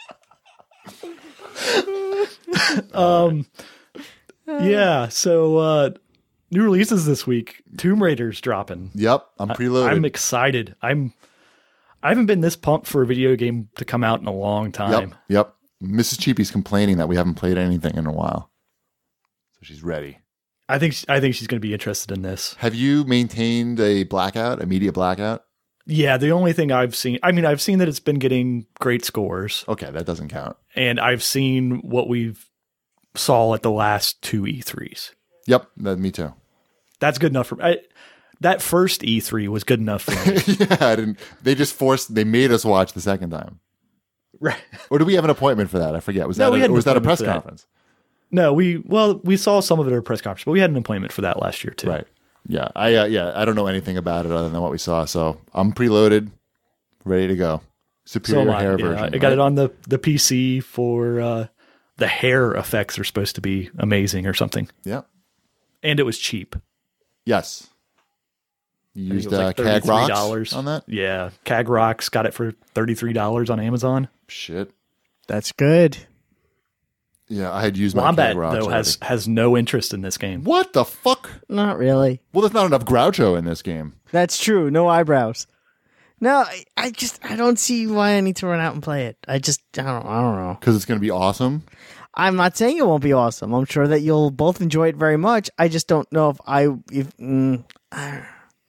um, yeah. So uh, new releases this week. Tomb Raider's dropping. Yep, I'm preloaded. I'm excited. I'm. I haven't been this pumped for a video game to come out in a long time. Yep, yep. Missus Cheapy's complaining that we haven't played anything in a while, so she's ready. I think. I think she's going to be interested in this. Have you maintained a blackout, a media blackout? Yeah. The only thing I've seen. I mean, I've seen that it's been getting great scores, Okay, that doesn't count. and I've seen what we've saw at the last two E threes. Yep, that, me too. That's good enough for I, that first E three was good enough for me. Yeah, I didn't. They just forced. They made us watch the second time. Right. Or do we have an appointment for that? I forget. Was No, that we a, had or an was that a appointment press for that. conference? No, we well we saw some of it at a press conference, but we had an appointment for that last year too. Right. Yeah. I uh, yeah. I don't know anything about it other than what we saw. So I'm preloaded, ready to go. So Superior am I. hair Yeah, version. I got right? it on the the P C for uh, the hair effects are supposed to be amazing or something, Yeah. and it was cheap. Yes. You I think it used was uh, like C A G thirty-three Rocks dollars on that? Yeah, C A G Rocks got it for thirty-three dollars on Amazon. Shit. That's good. Yeah, I had used my C A Wombat G Rocks though already. has has no interest in this game. What the fuck? Not really. Well, there's not enough Groucho in this game. That's true. No eyebrows. No, I, I just I don't see why I need to run out and play it. I just I don't I don't know. Because it's going to be awesome. I'm not saying it won't be awesome. I'm sure that you'll both enjoy it very much. I just don't know if I if mm, I,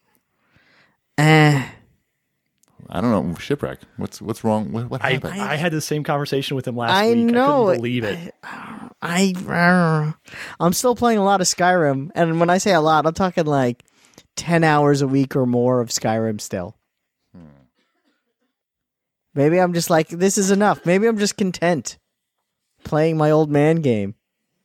eh. I don't know. Shipwreck. What's what's wrong? What, what I, happened? I had the same conversation with him last I week. know. I couldn't believe it. I, I I'm still playing a lot of Skyrim, and when I say a lot, I'm talking like ten hours a week or more of Skyrim still. Hmm. Maybe I'm just like, this is enough. Maybe I'm just content playing my old man game.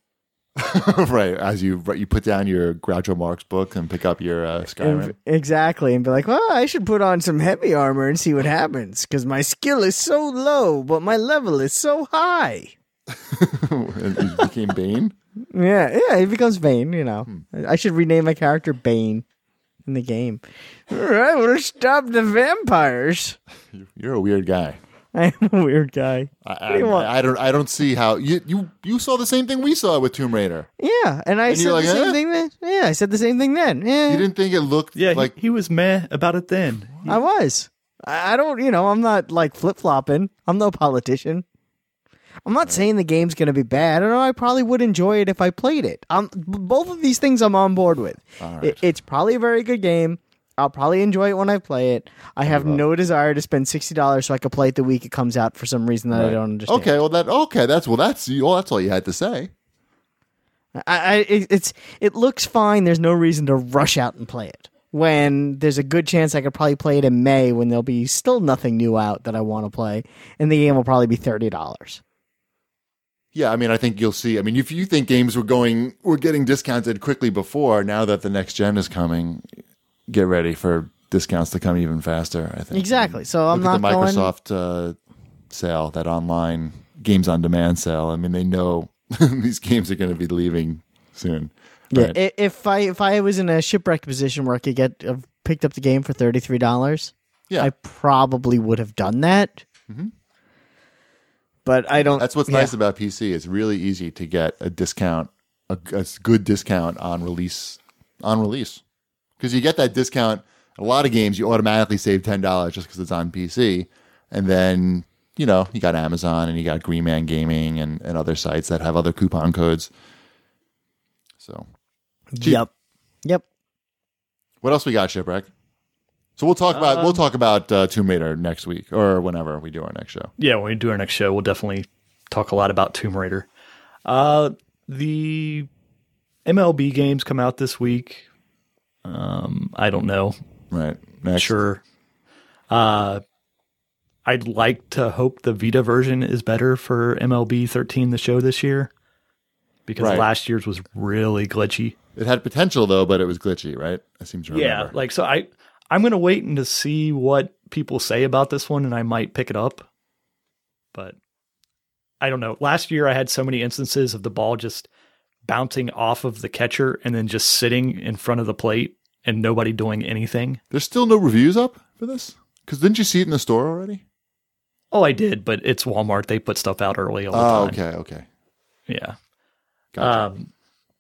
Right. As you you put down your Groucho Marx book and pick up your uh, Skyrim. And- exactly, and be like, well, I should put on some heavy armor and see what happens, because my skill is so low, but my level is so high. And you became Bane. Yeah, yeah, he becomes Bane, you know. Hmm. I should rename my character Bane in the game. I will stop the vampires. You're a weird guy. I am a weird guy. I, do you I, want? I don't. I don't see how you you you saw the same thing we saw with Tomb Raider. Yeah, and I And said you're the like, same eh? thing then. Yeah, I said the same thing then. Yeah, You didn't think it looked Yeah, like he, he was meh about it then. I was. I I don't, you know, I'm not like flip flopping. I'm no politician. I'm not saying the game's going to be bad. I know I probably would enjoy it if I played it. Um, b- both of these things I'm on board with. All right. It, it's probably a very good game. I'll probably enjoy it when I play it. I have no desire to spend sixty dollars so I could play it the week it comes out for some reason that I Right. don't understand. Okay, well that okay. That's well. That's well. That's all you had to say. I, I, it, it's it looks fine. There's no reason to rush out and play it when there's a good chance I could probably play it in May when there'll be still nothing new out that I want to play, and the game will probably be thirty dollars. Yeah, I mean, I think you'll see. I mean, if you think games were going were getting discounted quickly before, now that the next gen is coming, get ready for discounts to come even faster. I think Exactly. So I'm Look not at the going. Microsoft uh, sale, that online games on demand sale. I mean, they know these games are going to be leaving soon. Yeah, Right. i- if I if I was in a shipwrecked position where I could get uh, picked up the game for thirty three dollars, Yeah. I probably would have done that. Mhm. but I don't. That's what's yeah. nice about P C. It's really easy to get a discount, a, a good discount on release, on release, because you get that discount. A lot of games you automatically save ten dollars just because it's on P C, and then you know you got Amazon and you got Green Man Gaming and, and other sites that have other coupon codes. So, cheap. Yep, yep. What else we got, Shipwreck? So we'll talk about um, we'll talk about uh, Tomb Raider next week or whenever we do our next show. Yeah, when we do our next show, we'll definitely talk a lot about Tomb Raider. Uh, the M L B games come out this week. Um, I don't know. Right. Next. Sure. Uh, I'd like to hope the Vita version is better for M L B thirteen, the show this year, because right. last year's was really glitchy. It had potential though, but it was glitchy, right? I seem to remember. Yeah, like so I. I'm going to wait and to see what people say about this one, and I might pick it up. But I don't know. Last year, I had so many instances of the ball just bouncing off of the catcher and then just sitting in front of the plate and nobody doing anything. There's still no reviews up for this? Because didn't you see it in the store already? Oh, I did, but it's Walmart. They put stuff out early all the oh, time. okay, okay. Yeah. Gotcha. Um,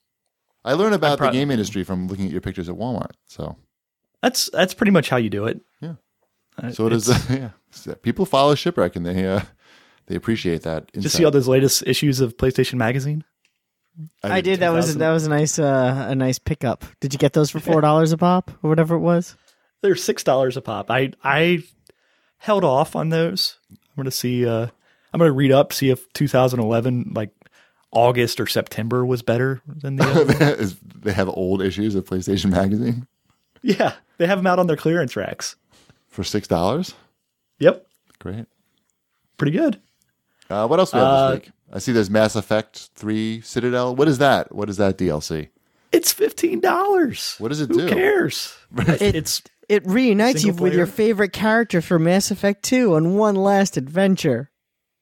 I learned about pro- the game industry from looking at your pictures at Walmart, so... That's that's pretty much how you do it. Yeah. Uh, so does uh, yeah. People follow Shipwreck and they uh, they appreciate that. Did you see all those latest issues of PlayStation Magazine? I, I did. That was that was a nice uh, a nice pickup. Did you get those for four dollars a pop or whatever it was? They're six dollars a pop. I I held off on those. I'm gonna see. Uh, I'm gonna read up, see if two thousand eleven like August or September was better than the other. Is, they have old issues of PlayStation Magazine. Yeah, they have them out on their clearance racks for six dollars. Yep, great, pretty good. Uh, what else we have uh, this week? I see there's Mass Effect three Citadel. What is that? What is that D L C? It's fifteen dollars. What does it Who do? Who cares? it, it's it reunites you player. with your favorite character from Mass Effect two on one last adventure.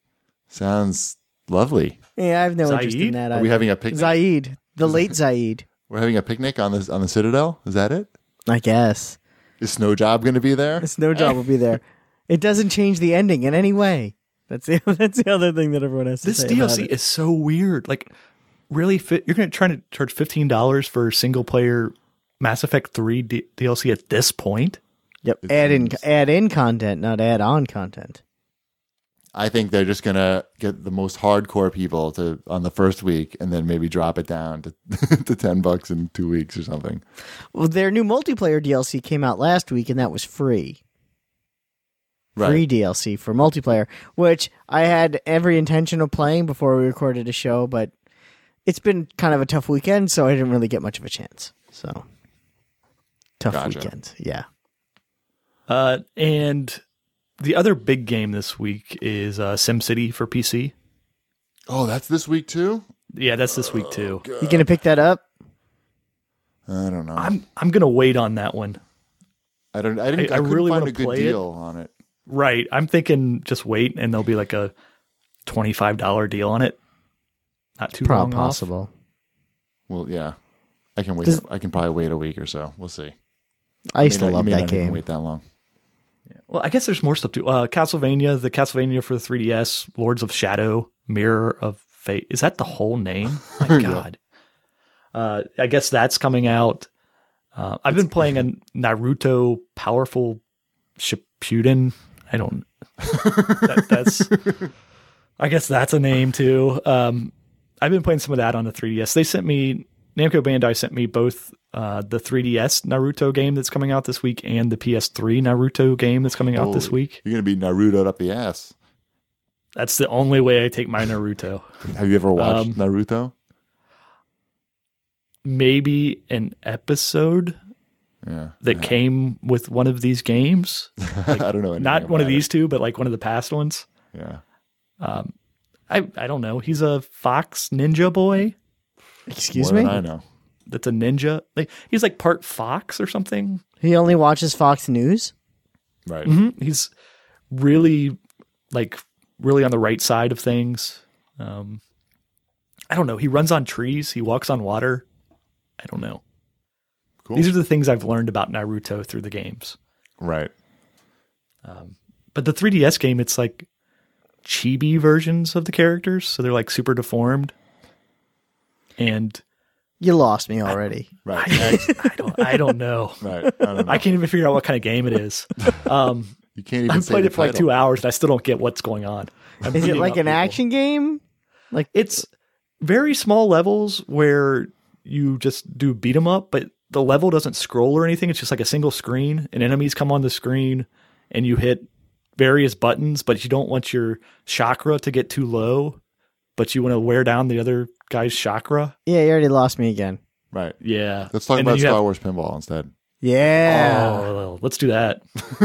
Sounds lovely. Yeah, I have no Zaid? interest in that. Are either. we having a picnic? Zaid, the late Zaid. We're having a picnic on this on the Citadel. Is that it? I guess. Is Snowjob going to be there? The Snowjob will be there. It doesn't change the ending in any way. That's the that's the other thing that everyone has to this say. This D L C about it. is so weird. Like, really, fit, you're going to try to charge fifteen dollars for single player Mass Effect three D- DLC at this point? Yep. It add in seems- add in content, not add on content. I think they're just gonna get the most hardcore people to on the first week, and then maybe drop it down to to ten bucks in two weeks or something. Well, their new multiplayer D L C came out last week, and that was free. Right. Free D L C for multiplayer, which I had every intention of playing before we recorded a show, but it's been kind of a tough weekend, so I didn't really get much of a chance. So tough Gotcha. weekend, yeah. Uh, and the other big game this week is uh, SimCity for P C. Oh, that's this week too? Yeah, that's this week too. Oh, You gonna pick that up? I don't know. I'm I'm gonna wait on that one. I don't. I didn't. I, I- I couldn't really find wanna a good play it. deal on it. Right. I'm thinking just wait and there'll be like a twenty-five dollars deal on it. Not too Probably long off. possible. Well, yeah, I can wait. Does- I can probably wait a week or so. We'll see. I used May to not- love may that not even game. Wait that long. Well, I guess there's more stuff too. Uh, Castlevania, the Castlevania for the three D S, Lords of Shadow, Mirror of Fate. Is that the whole name? My Yeah. God. Uh, I guess that's coming out. Uh, I've been playing a Naruto Powerful Shippuden. I don't. That, that's. I guess that's a name too. Um, I've been playing some of that on the three D S. They sent me Namco Bandai sent me both uh, the three D S Naruto game that's coming out this week and the P S three Naruto game that's coming out this Holy- week. You're gonna be Naruto'd up the ass. That's the only way I take my Naruto. Have you ever watched Um, Naruto? Maybe an episode Yeah. that yeah. came with one of these games. I don't know. anything Not one of about these two, but like one of the past ones. it. Yeah. Um, I I don't know. He's a fox ninja boy. Excuse More me? than I know. That's a ninja. Like he's like part fox or something. He only watches Fox News? Right. Mm-hmm. He's really like really on the right side of things. Um, I don't know. He runs on trees. He walks on water. I don't know. Cool. These are the things I've learned about Naruto through the games. Right. Um, but the three D S game, it's like chibi versions of the characters, so they're like super deformed. And You lost me already. Right. I, I don't, I don't know. Right. I don't know. I can't even figure out what kind of game it is. Um, You can't even I've say played the it for like title. two hours, and I still don't get what's going on. I'm Is it beating like up an people. action game? Like It's very small levels where you just do beat 'em up, but the level doesn't scroll or anything. It's just like a single screen, and enemies come on the screen, and you hit various buttons, but you don't want your chakra to get too low, but you want to wear down the other guy's chakra. yeah, you already lost me again. Right. Yeah. Let's talk And then about you Star have- Wars Pinball instead. Yeah, Oh, let's do that.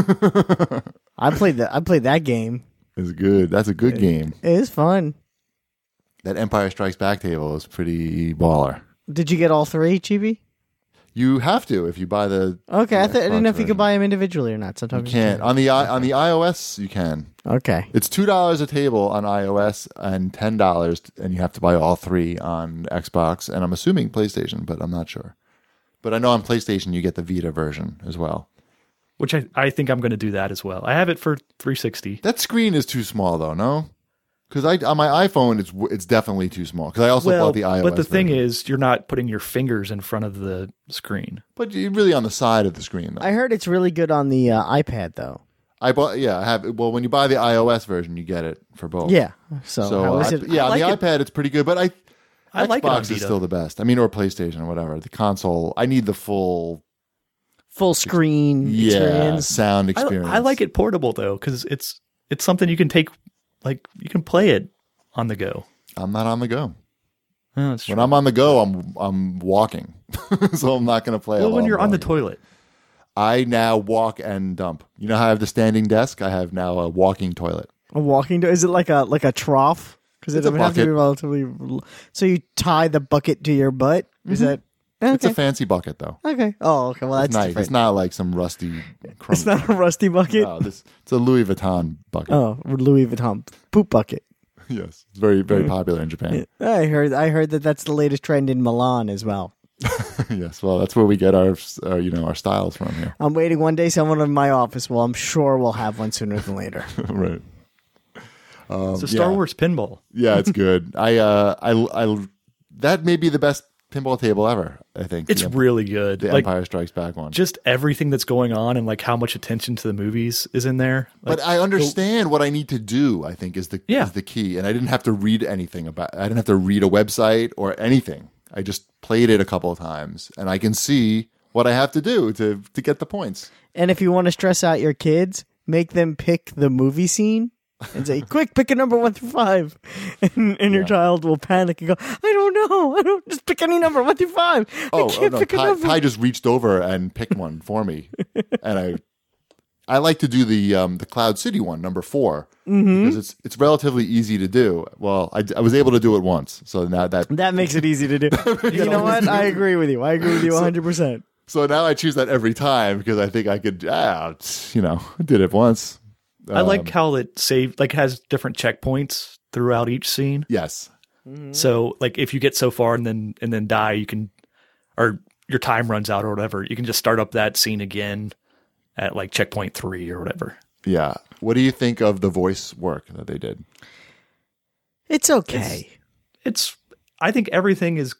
I played that. I played that game. It's good. That's a good game. It is fun. That Empire Strikes Back table is pretty baller. Did you get all three, Chibi? You have to if you buy the. Okay, I, the th- I didn't know if you Xbox could buy them individually or not. You Sometimes can't on the i on the iOS. You can. Okay. It's two dollars a table on iOS and ten dollars, and you have to buy all three on Xbox and I'm assuming PlayStation, but I'm not sure. But I know on PlayStation you get the Vita version as well. Which I, I think I'm going to do that as well. I have it for three sixty. That screen is too small though, no? Because I on my iPhone it's it's definitely too small. Because I also Well, bought the iOS. but the thing version. is, you're not putting your fingers in front of the screen. but you're really on the side of the screen though. I heard it's really good on the uh, iPad though. I bought yeah. I have well when you buy the iOS version you get it for both. Yeah. So, So how is I- it? yeah, I on like the it. iPad it's pretty good, but I I like it on Xbox is Vita. still the best. I mean, or PlayStation or whatever. The console, I need the full Full screen yeah experience. sound I, experience. I like it portable though, because it's it's something you can take, like you can play it on the go. I'm not on the go. Oh, that's true. When I'm on the go, I'm I'm walking, so I'm not going to play. Well, it when while you're I'm on the going. toilet. I now walk and dump. You know how I have the standing desk? I have now a walking toilet. A walking do- is it like a like a trough? Because it It's a would have to be bucket. relatively. So you tie the bucket to your butt. Is that okay? It's a fancy bucket, though. okay. Oh, okay. Well, that's It's nice. different. It's not like some rusty. Crumb- It's not a rusty bucket. No, this it's a Louis Vuitton bucket. Oh, Louis Vuitton poop bucket. Yes, it's very very popular in Japan. I heard. I heard that that's the latest trend in Milan as well. Yes, well, that's where we get our uh, you know our styles from here. I'm waiting one day someone in my office. Well, I'm sure we'll have one sooner than later. Right. Um, So Star yeah. Wars pinball. Yeah, it's good. I uh I I that may be the best pinball table ever. I think It's the, really good. the Like Empire Strikes Back one. just everything that's going on and like how much attention to the movies is in there. Like, But I understand what I need to do. I think is the Yeah. is the key, and I didn't have to read anything about. I didn't have to read a website or anything. I just played it a couple of times, and I can see what I have to do to to get the points. And if you want to stress out your kids, make them pick the movie scene and say, "Quick, pick a number one through five," and, and your child will panic and go, "I don't know. I don't just pick any number one through five. Oh, I oh can't no! pick a Ty, number." Ty just reached over and picked one for me, and I I like to do the um, the Cloud City one, number four, Mm-hmm. because it's it's relatively easy to do. Well, I, I was able to do it once, so now that That makes it easy to do. You know what? I agree with you. I agree with you one hundred percent. so now I choose that every time because I think I could. Ah, you know, I did it once. I Um, like how it saved like has different checkpoints throughout each scene. Yes. So like if you get so far and then and then die, you can, or your time runs out or whatever, you can just start up that scene again at like checkpoint three or whatever. Yeah. What do you think of the voice work that they did? It's okay. It's I think everything is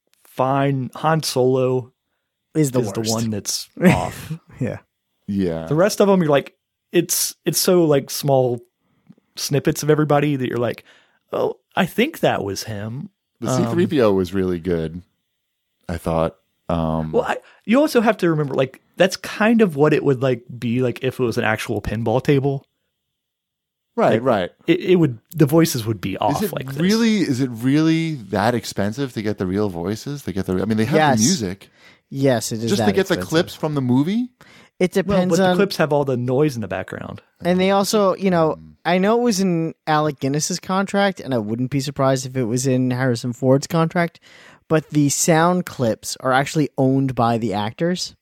fine. Han Solo Is the is worst. the one that's off. Yeah. Yeah. The rest of them, you're like, it's it's so like small snippets of everybody that you're like, oh, I think that was him. The C three P O was really good, I thought. Um, Well, I, you also have to remember, like that's kind of what it would like be like if it was an actual pinball table. right, right. It, it would the voices would be off Is it like this. really? Is it really that expensive to get the real voices? To get the, I mean, they have Yes. the music Yes, it is. just that to get the expensive. clips from the movie. It Well, depends but the on. clips have all the noise in the background. And they also, you know, I know it was in Alec Guinness's contract, and I wouldn't be surprised if it was in Harrison Ford's contract. But the sound clips are actually owned by the actors,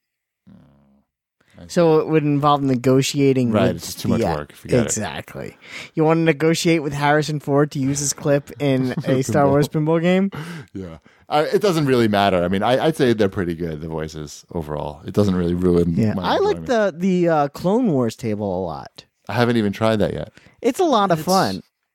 so it would involve negotiating. Right, with it's just too much the- work. Forget it. exactly. You want to negotiate with Harrison Ford to use his clip in a Star Wars pinball game? Yeah, I, it doesn't really matter. I mean, I, I'd say they're pretty good. The voices overall, it doesn't really ruin. Yeah, my I like enjoyment. the the uh, Clone Wars table a lot. I haven't even tried that yet. It's a lot of fun.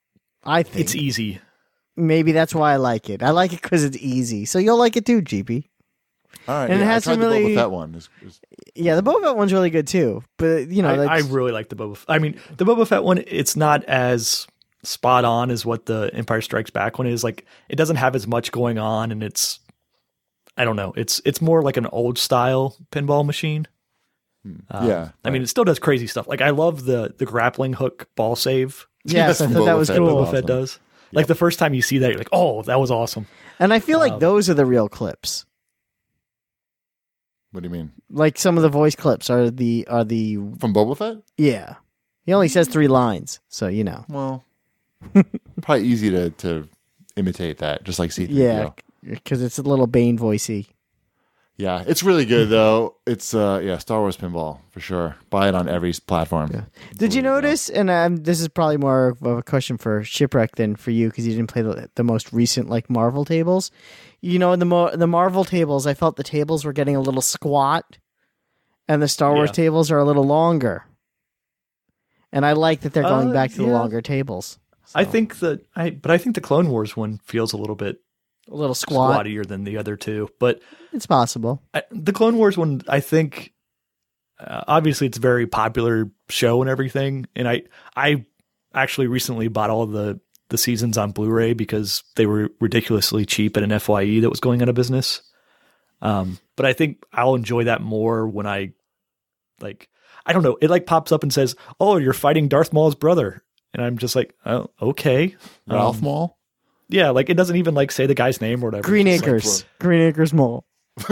I think It's easy. maybe that's why I like it. I like it because it's easy. So you'll like it too, G P. All right, And it yeah, has I tried some the really- Boba Fett one. It's- it's- Yeah, the Boba Fett one's really good too. But you know, I, I that's- really like the Boba. F- I mean, the Boba Fett one. It's not as spot on as what the Empire Strikes Back one is. Like, it doesn't have as much going on, and it's, I don't know. It's it's more like an old style pinball machine. Um, yeah, I mean, it still does crazy stuff. Like, I love the the grappling hook ball save. yes, I Yes, thought that Boba was Fett, cool. Boba Boba Fett does. Like the first time you see that, you're like, oh, that was awesome. And I feel Um, like those are the real clips. What do you mean Like some of the voice clips are the are the from Boba Fett? yeah. He only says three lines, so you know. Well, probably easy to to imitate that, just like C three P O. Yeah, because it's a little Bane voicey. Yeah, it's really good though. It's uh yeah, Star Wars pinball for sure. Buy it on every s- platform. Did It's the you way to go. notice? And um, this is probably more of a question for Shipwreck than for you because you didn't play the, the most recent like Marvel tables. You know, in the mo- the Marvel tables, I felt the tables were getting a little squat, and the Star Wars Yeah. tables are a little longer. And I like that they're going Uh, back to the yeah. longer tables. I So, think that I, but I think the Clone Wars one feels a little bit a little squat. squattier than the other two. But It's possible. I, the Clone Wars one, I think, uh, obviously it's a very popular show and everything. And I, I actually recently bought all the the seasons on Blu-ray because they were ridiculously cheap at an F Y E that was going out of business. Um, but I think I'll enjoy that more when I, like, I don't know, it like pops up and says, "Oh, you're fighting Darth Maul's brother," and I'm just like, "Oh, okay." Ralph Um, Mall? Yeah, like it doesn't even like say the guy's name or whatever. Green It's just like, Acres. Green Acres Mall.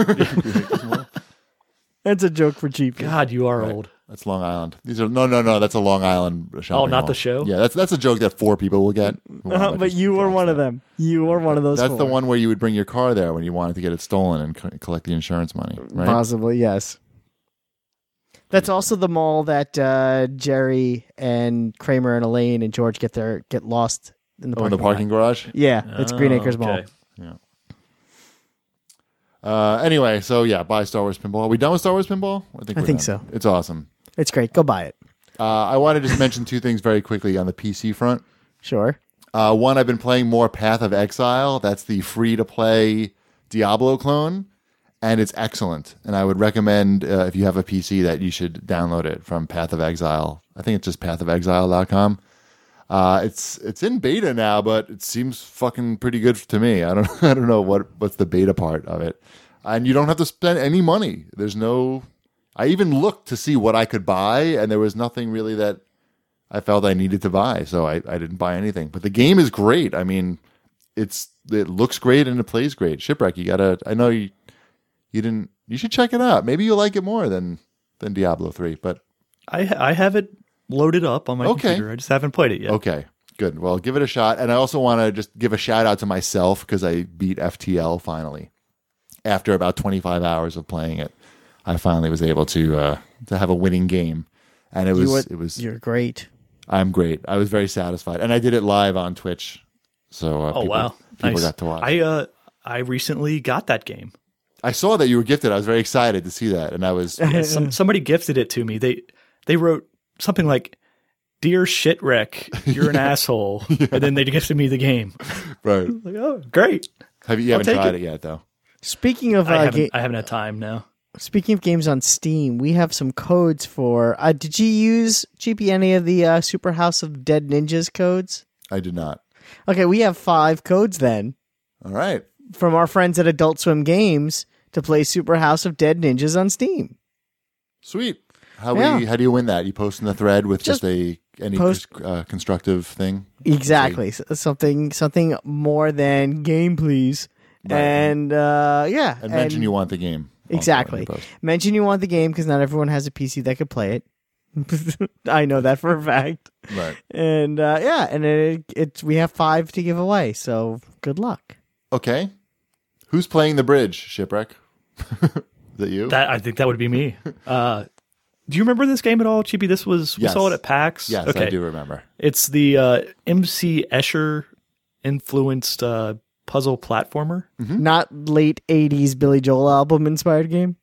That's a joke for G P. God, you are Right. old. That's Long Island. These are no, no, no. That's a Long Island shopping Oh, not mall. the show? Yeah, that's that's a joke that four people will get. Well, Uh, I but just you were lost one of that. them. You were one of those. That's the four. one where you would bring your car there when you wanted to get it stolen and co- collect the insurance money, right? Possibly, yes. That's also the mall that uh, Jerry and Kramer and Elaine and George get their get lost in the Oh, in parking the parking lot. garage. Yeah, it's Green Oh, Acres Mall. okay. Uh, anyway, so yeah, buy Star Wars Pinball. Are we done with Star Wars Pinball? I think I we're think done. so. It's awesome. It's great. Go buy it. Uh, I want to just mention two things very quickly on the P C front. Sure. Uh, one, I've been playing more Path of Exile. That's the free to play Diablo clone, and it's excellent. And I would recommend uh, if you have a P C that you should download it from Path of Exile. I think it's just path of exile dot com. Uh, it's it's in beta now, but it seems fucking pretty good to me. I don't I don't know what what's the beta part of it, and you don't have to spend any money. There's no. I even looked to see what I could buy, and there was nothing really that I felt I needed to buy, so I, I didn't buy anything. But the game is great. I mean, it's it looks great and it plays great. Shipwreck, you gotta. I know you you didn't. You should check it out. Maybe you'll like it more than than Diablo three. But I I have it loaded up on my Okay. computer. I just haven't played it yet. okay, good. Well, give it a shot. And I also want to just give a shout out to myself because I beat F T L finally after about twenty-five hours of playing it. I finally was able to uh, to have a winning game, and it was you were, it was. You're great. I'm great. I was very satisfied, and I did it live on Twitch. So uh, Oh people, wow, people nice. got to watch. I uh I recently got that game. I saw that you were gifted. I was very excited to see that, and I was Yeah, some, somebody gifted it to me. They they wrote something like, "Dear Shitwreck, you're an asshole," and then they gifted me the game. right. Like, oh, great. Have you, you I'll haven't take tried it. it. yet, though? Speaking of I uh, haven't ga- I haven't had time now. speaking of games on Steam, we have some codes for. Uh, did you use G P any of the uh, Super House of Dead Ninjas codes? I did not. Okay, we have five codes then All right. from our friends at Adult Swim Games to play Super House of Dead Ninjas on Steam. Sweet. How Yeah. we how do you win that? You post in the thread with just, Just a any post- cons- uh, constructive thing. Exactly, S- something something more than game, please. Right. And uh, yeah, And mention you want the game. also Exactly. when you post. mention you want the game because not everyone has a P C that could play it. I know that for a fact. Right. And uh, yeah, and it, it's we have five to give away, so good luck. Okay. Who's playing the bridge? Shipwreck. Is that you? That I think that would be me. Uh, do you remember this game at all, Chippy? This was we Yes. saw it at PAX. yes, okay. I do remember. It's the uh, M C Escher influenced uh, puzzle platformer. Not late eighties Billy Joel album inspired game.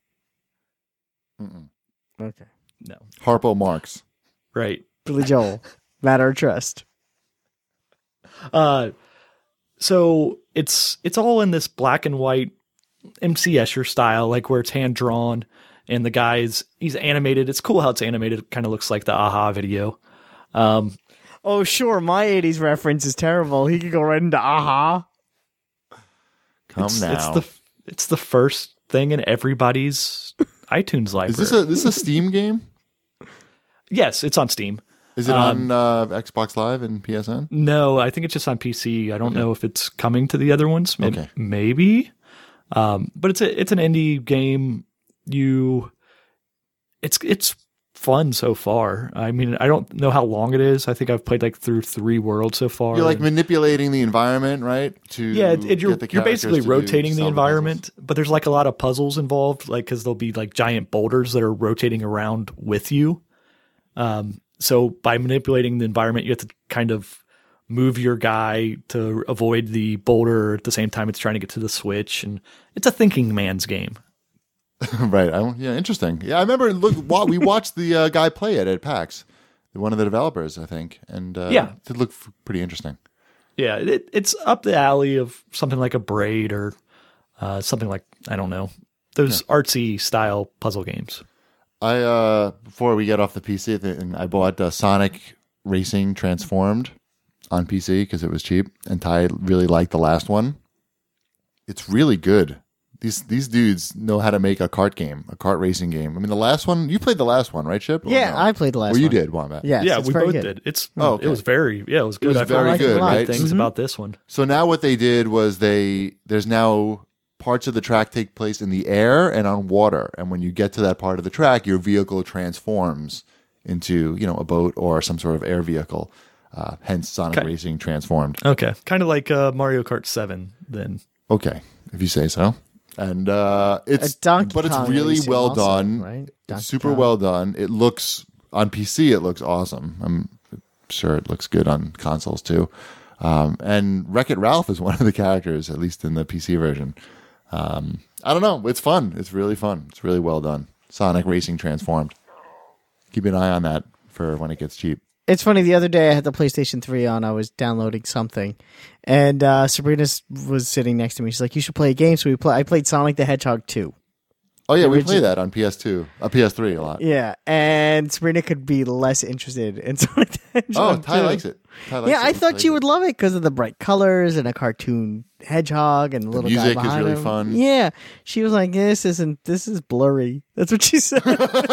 Mm-mm. Okay, No, Harpo Marx. right. Billy Joel, Matter of Trust. Uh, so it's it's all in this black and white M C Escher style, like where it's hand drawn, and the guy's he's animated. It's cool how it's animated. It kind of looks like the Aha video. Um, Oh, sure. My eighties reference is terrible. He could go right into Aha. Come it's, now. It's the it's the first thing in everybody's iTunes library. Is this a this is a Steam game? Yes, it's on Steam. Is it Um, on uh, Xbox Live and P S N? No, I think it's just on P C. I don't know if it's coming to the other ones. Maybe, Okay. maybe. Um, but it's a it's an indie game. You, it's it's fun so far. I mean, I don't know how long it is. I think I've played like through three worlds so far. You're like And- manipulating the environment, right? To yeah, it, it- you're get the you're characters basically to do rotating the solve environment, but there's like a lot of puzzles involved, like because there'll be like giant boulders that are rotating around with you. Um, so by manipulating the environment, you have to kind of move your guy to avoid the boulder at the same time it's trying to get to the switch, and it's a thinking man's game. puzzles. Right. I, yeah, interesting. Yeah, I remember. Look, wa- we watched the uh, guy play it at PAX, one of the developers, I think, and uh, Yeah. it did look f- pretty interesting. Yeah, it, it's up the alley of something like a Braid or uh, something like I don't know those artsy style puzzle games. I uh, before we get off the P C thing, I bought uh, Sonic Racing Transformed on P C because it was cheap, and Ty really liked the last one. It's really good. These these dudes know how to make a kart game, a kart racing game. I mean, the last one you played the last one, right, Chip? Or Yeah, no? I played the last Well, you one. did, Wombat. Yes, yeah, it's we very both good. did. It's Oh, okay. it was very yeah, it was good. was I've very heard good, good right? things Mhm. about this one. So now what they did was they there's now parts of the track take place in the air and on water, and when you get to that part of the track, your vehicle transforms into you know a boat or some sort of air vehicle. Uh, hence, Sonic Okay. Racing Transformed. Okay, kind of like uh, Mario Kart Seven. Then Okay, if you say so. And uh, it's Uh, Donkey but it's Kong really Racing well also, done. right? It's Donkey super Kong. well done. It looks on P C. It looks awesome. I'm sure it looks good on consoles too. Um, and Wreck-It Ralph is one of the characters, at least in the P C version. Um, I don't know. It's fun. It's really fun. It's really well done. Sonic Racing Transformed. Keep an eye on that for when it gets cheap. It's funny. The other day, I had the PlayStation three on. I was downloading something, and uh, Sabrina s- was sitting next to me. She's like, "You should play a game." So we play. I played Sonic the Hedgehog two. Oh yeah, we Origi- play that on P S two, uh, P S three a lot. Yeah, and Sabrina could be less interested in Sonic the Oh, Hedgehog. Ty two. likes it. Ty likes Yeah, it. I He thought plays she it. would love it because of the bright colors and a cartoon hedgehog and a little music is guy behind really him. fun. Yeah, she was like, "This isn't. This is blurry." That's what she said.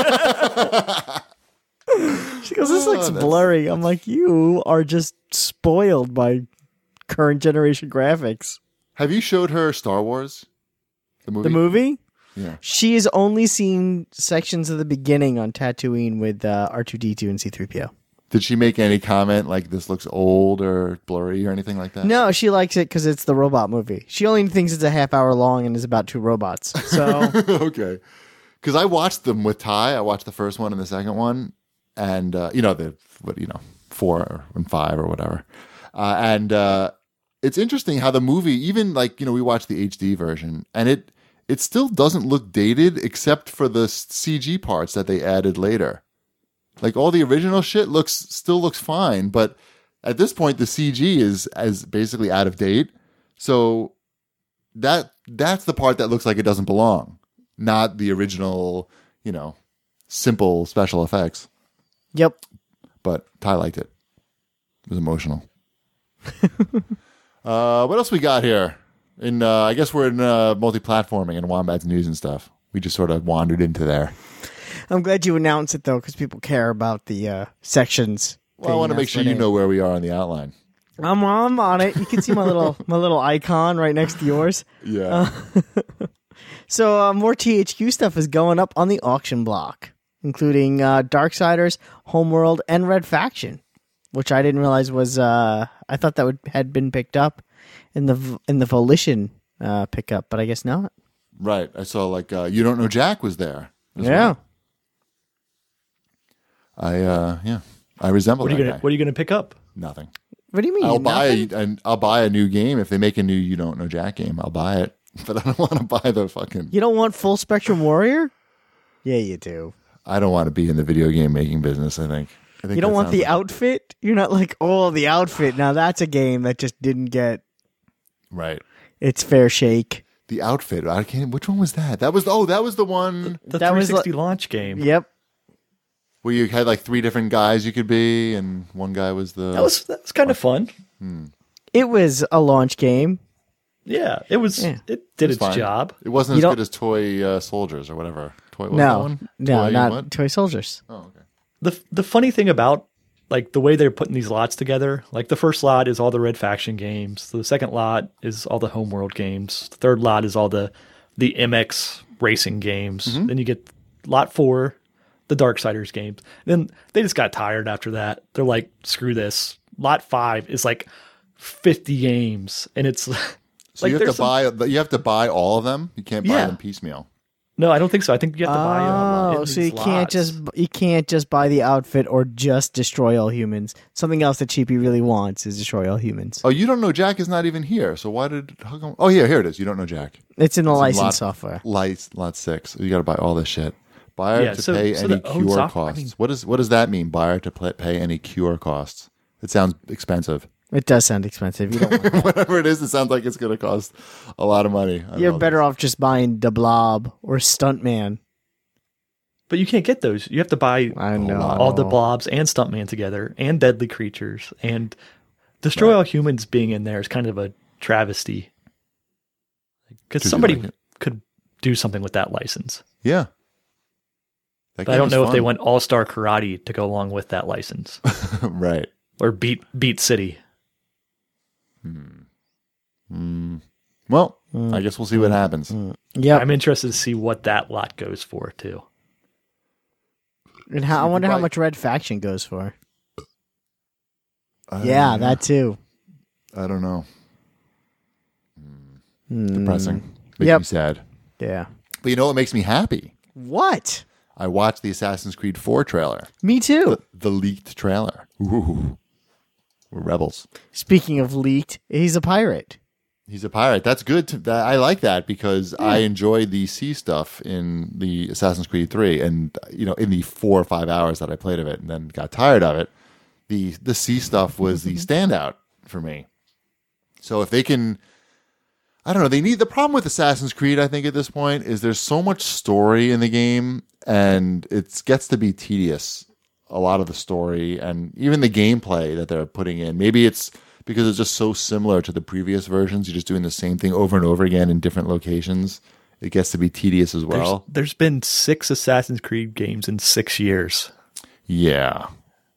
She goes, "This Oh, looks that's- blurry." I'm like, "You are just spoiled by current generation graphics." Have you showed her Star Wars? The movie. The movie. Yeah. She has only seen sections of the beginning on Tatooine with uh, R two D two and C three P O. Did she make any comment like this looks old or blurry or anything like that? No, she likes it because it's the robot movie. She only thinks it's a half hour long and is about two robots. So Okay. Because I watched them with Ty. I watched the first one and the second one, and uh, you know the what you know four and five or whatever. Uh, and uh, it's interesting how the movie, even like you know, we watched the H D version, and it it still doesn't look dated except for the C G parts that they added later. Like all the original shit looks still looks fine, but at this point the C G is as basically out of date. So that that's the part that looks like it doesn't belong, not the original, you know, simple special effects. yep. But Ty liked it. It was emotional. uh, what else we got here? In uh, I guess we're in uh, multi-platforming and Wombat's news and stuff. We just sort of wandered into there. I'm glad you announced it though, because people care about the uh, sections. Well, I want to make sure you know where we are on the outline. I'm, I'm on it. You can see my little my little icon right next to yours. Yeah. So uh, more T H Q stuff is going up on the auction block, including uh, Darksiders, Homeworld, and Red Faction, which I didn't realize was. Uh, I thought that would had been picked up in the in the Volition uh, pickup, but I guess not. Right. I saw like uh, You Don't Know Jack was there. as Yeah. well. I uh yeah. I resemble What are that you gonna guy. What are you gonna pick up? Nothing. What do you mean? I'll buy Nothing? a, and I'll buy a new game if they make a new You Don't Know Jack game. I'll buy it, but I don't want to buy the fucking. You don't want Full Spectrum Warrior? Yeah, you do. I don't want to be in the video game making business. I think I think You don't that want sounds the like- outfit? You're not like, oh, the outfit. Now that's a game that just didn't get Right. its fair shake. The outfit. I can't. Which one was that? That was. Oh, that was the one The That was three sixty launch game. Yep. where you had like three different guys you could be, and one guy was the. That was that was kind of fun. It was a launch game. Yeah, it was. Yeah. It did was its fine. job. It wasn't You as don't- good as Toy uh, Soldiers or whatever. Toy. What was that No, one? no, Toy not what? Toy Soldiers. Oh, okay. the The funny thing about like the way they're putting these lots together, like the first lot is all the Red Faction games. The second lot is all the Homeworld games. The third lot is all the the M X racing games. Mm-hmm. Then you get lot four, the Darksiders games. Then they just got tired after that. They're like, screw this. Lot five is like fifty games, and it's So like you have there's to some- buy. You have to buy all of them. You can't buy Yeah. them piecemeal. No, I don't think so. I think you have to buy. Uh, Oh, in so these you can't lots. just you can't just buy the outfit or just destroy all humans. Something else that Cheapy really wants is destroy all humans. Oh, you don't know Jack is not even here. So why did? How come? Oh, yeah, here it is. You don't know Jack. It's in the It's in license lot- software. Lights, lot six. You got to buy all this shit. Buyer Yeah, to so- pay so any the own cure software- I costs. mean- what does what does that mean? Buyer to pay, pay any cure costs. It sounds expensive. It does sound expensive. You don't want that. Whatever it is, it sounds like it's going to cost a lot of money. I don't You're know. better off just buying the Blob or Stuntman. But you can't get those. You have to buy I know. all the blobs and Stuntman together, and Deadly Creatures, and Destroy All Humans being in there is kind of a travesty. Because Did you somebody like it? could do something with that license. Yeah. That But I game don't was know if they fun. want All Star Karate to go along with that license, right. or Beat Beat City. Well, I guess we'll see what happens. Yep. I'm interested to see what that lot goes for too. and how, I you wonder buy- how much Red Faction goes for. Uh, Yeah, that too. I don't know. Hmm. Depressing. Makes Yep. me sad. Yeah. But you know what makes me happy? What? I watched the Assassin's Creed four trailer. Me too. The leaked trailer. Ooh. We're rebels. Speaking of leaked, he's a pirate. He's a pirate. That's good. To, that, I like that because I enjoyed the sea stuff in the Assassin's Creed three, and you know, in the four or five hours that I played of it, and then got tired of it. The the sea stuff was the standout for me. So if they can, I don't know. They need the problem with Assassin's Creed. I think at this point is there's so much story in the game, and it gets to be tedious. A lot of the story and even the gameplay that they're putting in. Maybe it's because it's just so similar to the previous versions. You're just doing the same thing over and over again in different locations. It gets to be tedious as There's, well. there's been six Assassin's Creed games in six years. Yeah.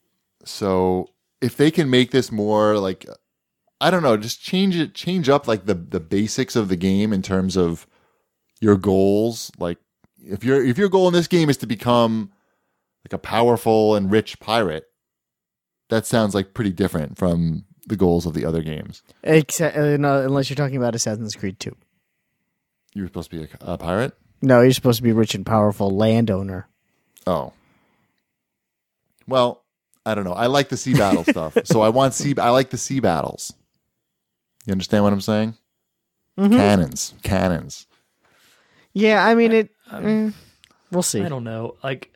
So if they can make this more like, I don't know, just change it, change up like the the basics of the game in terms of your goals. Like if your if your goal in this game is to become like a powerful and rich pirate, that sounds like pretty different from the goals of the other games. Except, uh, no, unless you're talking about Assassin's Creed two. You were supposed to be a, a pirate? No, you're supposed to be rich and powerful landowner. Oh. Well, I don't know. I like the sea battle stuff. So I want sea I like the sea battles. You understand what I'm saying? Cannons. Cannons. Yeah, I mean it. eh, we'll see. I don't know. Like,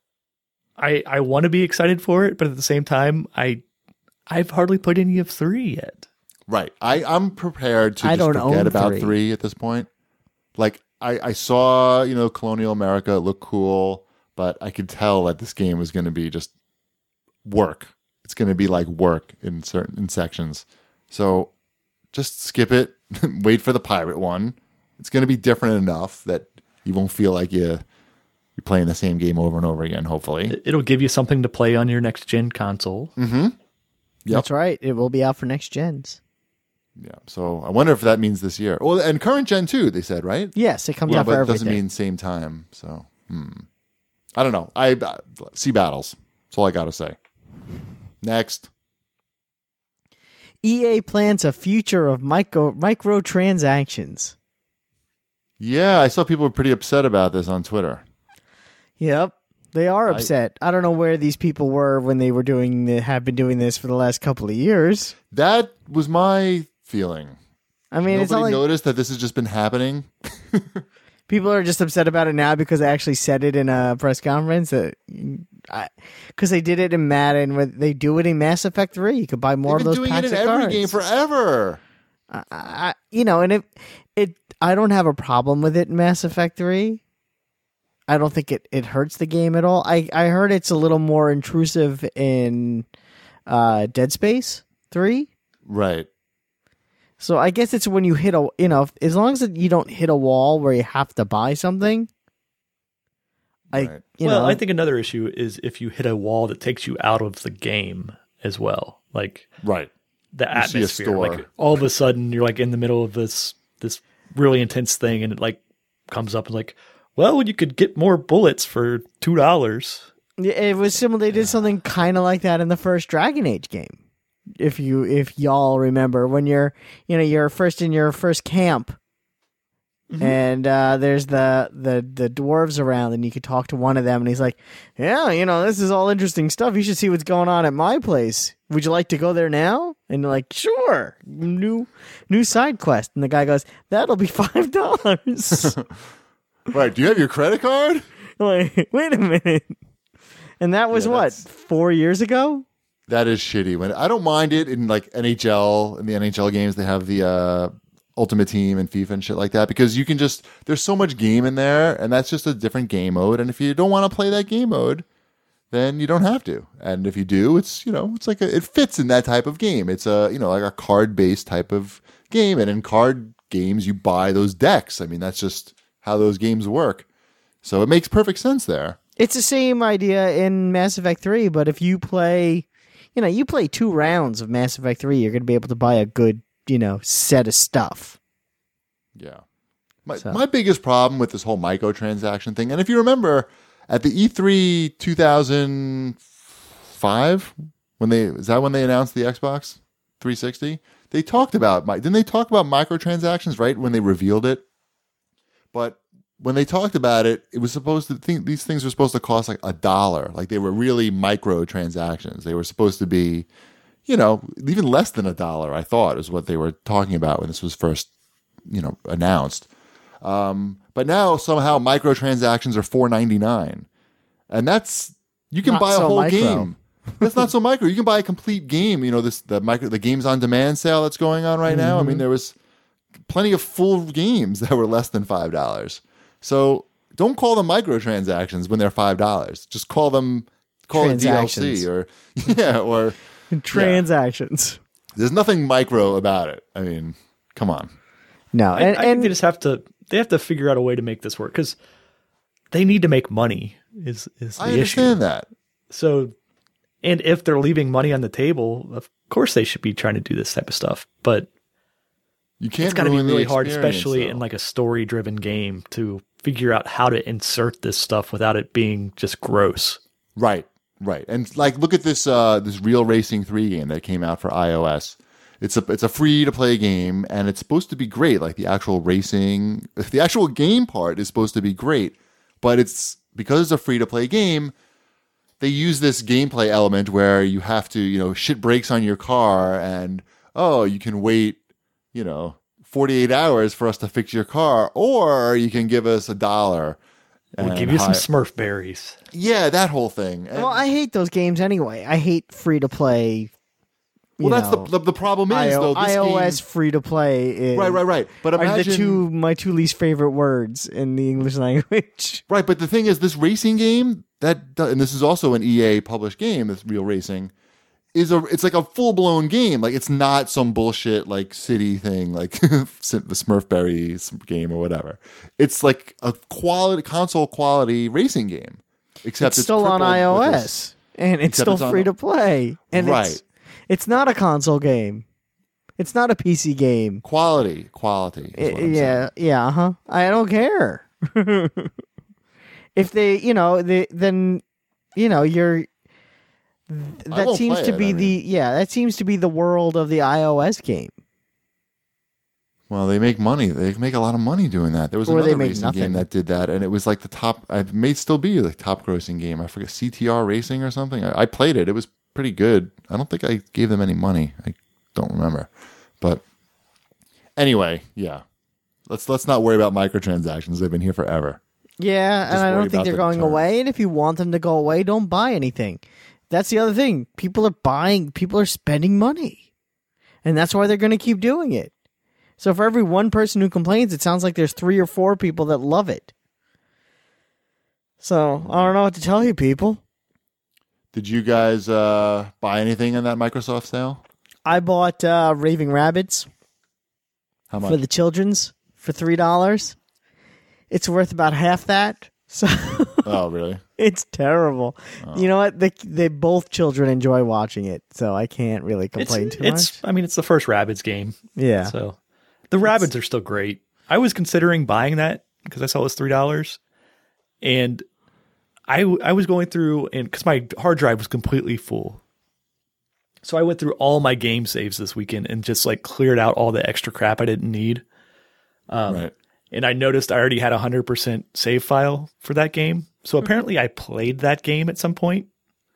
I I want to be excited for it, but at the same time, I I've hardly played any of three yet. Right. I, I'm prepared to I just don't forget own about three. three. At this point. Like I, I saw, you know, Colonial America, it looked cool, but I could tell that this game was gonna be just work. It's gonna be like work in certain in sections. So just skip it, wait for the pirate one. It's gonna be different enough that you won't feel like you you're playing the same game over and over again, hopefully. It- It'll give you something to play on your next gen console. Yep. That's right. It will be out for next gens. Yeah. So I wonder if that means this year. Well, and current gen too, they said, right? Yes, it comes Well, out for but it everything. doesn't mean same time. So, hmm. I don't know. I uh, sea battles. That's all I got to say. Next. E A plans a future of micro microtransactions. Yeah, I saw people were pretty upset about this on Twitter. Yep. They are upset. I, don't know where these people were when they were doing the, have been doing this for the last couple of years. That was my feeling. I mean, Nobody it's not like noticed that this has just been happening. people are just upset about it now because I actually said it in a press conference. Because they did it in Madden, where they do it in Mass Effect three. You could buy more They've of been those doing packs it in of every cards. game forever. I, I, you know, and it, it, I don't have a problem with it in Mass Effect three. I don't think it, it hurts the game at all. I, I heard it's a little more intrusive in uh, Dead Space three. Right. So I guess it's when you hit a, you know, as long as you don't hit a wall where you have to buy something. I, Right. you well, know, I think another issue is if you hit a wall that takes you out of the game as well, like Right. the You see a atmosphere. store. Like all of a sudden, you're like in the middle of this this really intense thing, and it like comes up and like, well, you could get more bullets for two dollars. Yeah, it was similar. They did something kind of like that in the first Dragon Age game. If you, if y'all remember, when you're, you know, you're first in your first camp, Mhm. and uh, there's the, the the dwarves around, and you could talk to one of them, and he's like, "Yeah, you know, this is all interesting stuff. You should see what's going on at my place. Would you like to go there now?" And you're like, "Sure." New new side quest, and the guy goes, "That'll be five dollars." Right. Do you have your credit card? Like, wait a minute. And that was Yeah, what, that's- four years ago? That is shitty. When I don't mind it in like N H L, in the N H L games, they have the uh, Ultimate Team and FIFA and shit like that, because you can just, there's so much game in there, and that's just a different game mode. And if you don't want to play that game mode, then you don't have to. And if you do, it's, you know, it's like a, it fits in that type of game. It's a, you know, like a card based type of game. And in card games, you buy those decks. I mean, that's just how those games work. So it makes perfect sense there. It's the same idea in Mass Effect three, but if you play, you know, you play two rounds of Mass Effect three, you're going to be able to buy a good, you know, set of stuff. Yeah. My So. my biggest problem with this whole microtransaction thing, and if you remember at the E three two thousand five, when they is that when they announced the Xbox three sixty, they talked about mi- didn't they talk about microtransactions right when they revealed it? But when they talked about it, it was supposed to think these things were supposed to cost like a dollar. Like they were really microtransactions. They were supposed to be, you know, even less than a dollar, I thought, is what they were talking about when this was first, you know, announced. Um, but now somehow microtransactions are four ninety-nine. And that's, you can Not buy a so whole micro. game. That's not so micro. You can buy a complete game. You know, this the micro the games on demand sale that's going on right now. I mean, there was plenty of full games that were less than five dollars. So don't call them microtransactions when they're five dollars. Just call them call it D L C Transactions. or yeah, or Transactions. there's nothing micro about it. I mean, come on. No, I, and, I think and they just have to they have to figure out a way to make this work because they need to make money. Is is the I issue? understand that. So, and if they're leaving money on the table, of course they should be trying to do this type of stuff. But You can't it's got to be ruin the really hard, experience, especially though. in like a story-driven game, to figure out how to insert this stuff without it being just gross. Right, right. And like look at this uh this Real Racing three game that came out for iOS. It's a it's a free to play game and it's supposed to be great. Like the actual racing, the actual game part is supposed to be great, but it's because it's a free to play game, they use this gameplay element where you have to, you know, shit breaks on your car and oh, you can wait, you know, forty-eight hours for us to fix your car, or you can give us a dollar. We'll and give you some hi- Smurf berries. Yeah, that whole thing. And- well, I hate those games anyway. I hate free to play. well, that's the, the the problem is though. This iOS game, free to play is right, right, right. But are imagine the two my two least favorite words in the English language. right. But the thing is, this racing game that, and this is also an E A published game. This Real Racing is a. It's like a full blown game. Like it's not some bullshit like city thing, like the Smurfberry game or whatever. It's like a quality console quality racing game. Except It's it's, still on crippled with iOS this- and it's Except still it's on- free to play. And Right. it's it's not a console game. It's not a P C game. Quality, quality. is what I'm yeah, saying. yeah, uh huh. I don't care. If they, you know, they then, you know, you're. That won't seems play to it, be I the yeah. That seems to be the world of the iOS game. Well, they make money. They make a lot of money doing that. There was Or they another make racing nothing. game that did that, and it was like the top. It may still be the top grossing game. I forget C T R Racing or something. I, I played it. It was pretty good. I don't think I gave them any money. I don't remember, but anyway, yeah. Let's let's not worry about microtransactions. They've been here forever. Yeah, Just and I worry don't think about they're the going terms. away. And if you want them to go away, don't buy anything. That's the other thing. People are buying, people are spending money. And that's why they're going to keep doing it. So for every one person who complains, it sounds like there's three or four people that love it. So I don't know what to tell you, people. Did you guys uh, buy anything in that Microsoft sale? I bought uh, Raving Rabbids How much? for the children's for three dollars. It's worth about half that. So Oh, really? it's terrible. Oh. You know what? They, they both children enjoy watching it, so I can't really It's, complain too it's much. I mean, it's the first Rabbids game. Yeah. So the Rabbids are still great. I was considering buying that because I saw it was three dollars, and I I was going through and because my hard drive was completely full, so I went through all my game saves this weekend and just like cleared out all the extra crap I didn't need. Um, right. And I noticed I already had a hundred percent save file for that game, so apparently I played that game at some point,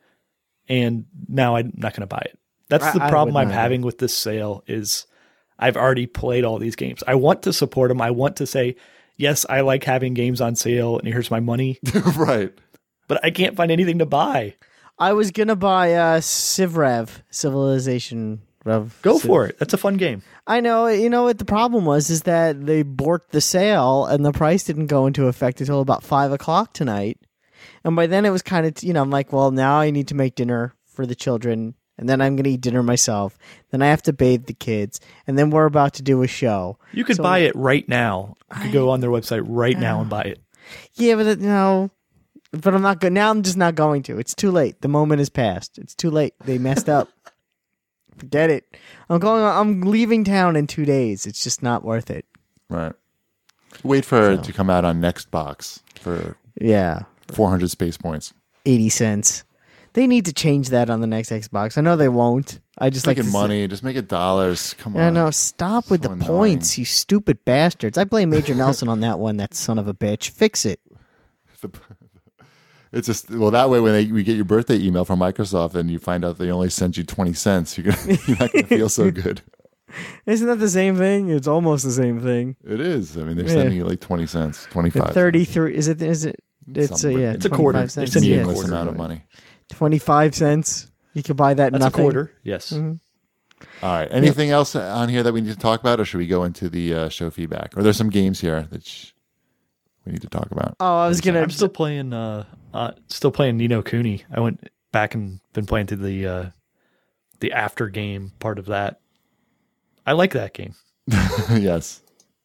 and now I'm not going to buy it. That's I- the I problem wouldn't I'm either. having with this sale is I've already played all these games. I want to support them. I want to say, yes, I like having games on sale and here's my money, Right. but I can't find anything to buy. I was gonna buy uh, Civrev, Civilization Rev. Go Civ- for it. That's a fun game. I know. You know what the problem was is that they borked the sale and the price didn't go into effect until about five o'clock tonight. And by then it was kind of, you know, I'm like, well, now I need to make dinner for the children, and then I'm going to eat dinner myself. Then I have to bathe the kids, and then we're about to do a show. You could So- buy it right now. You could I- go on their website right now and buy it. Yeah, but it, no. But I'm not good. Now I'm just not going to. It's too late. The moment is past. It's too late. They messed up. Forget it. I'm going. I'm leaving town in two days. It's just not worth it. Right. Wait for it So. to come out on Nextbox for Yeah, four hundred space points. eighty cents. They need to change that on the next Xbox. I know they won't. I just like Making to s- money. Just make it dollars. Come on. I know. Stop with So the annoying. points, you stupid bastards. I blame Major Nelson on that one. That son of a bitch. Fix it. It's just well that way when they, we get your birthday email from Microsoft and you find out they only sent you twenty cents, you're gonna you're not gonna feel so good. Isn't that the same thing? It's almost the same thing. It is. I mean, they're Yeah. sending you like twenty cents, twenty five. Thirty-three. Is it? Is it? It's a, Some- yeah. It's a quarter. twenty-five cents. They send you a Yeah. meaningless quarter. amount of money. Twenty-five cents. You could buy that That's nothing. a quarter. Yes. Mhm. All right. Anything else on here that we need to talk about, or should we go into the uh, show feedback? Or there's some games here that sh- we need to talk about. Oh, I was gonna. I'm still playing. Uh, uh, still playing Nino Kuni. I went back and been playing through the uh, the after game part of that. I like that game. Yes.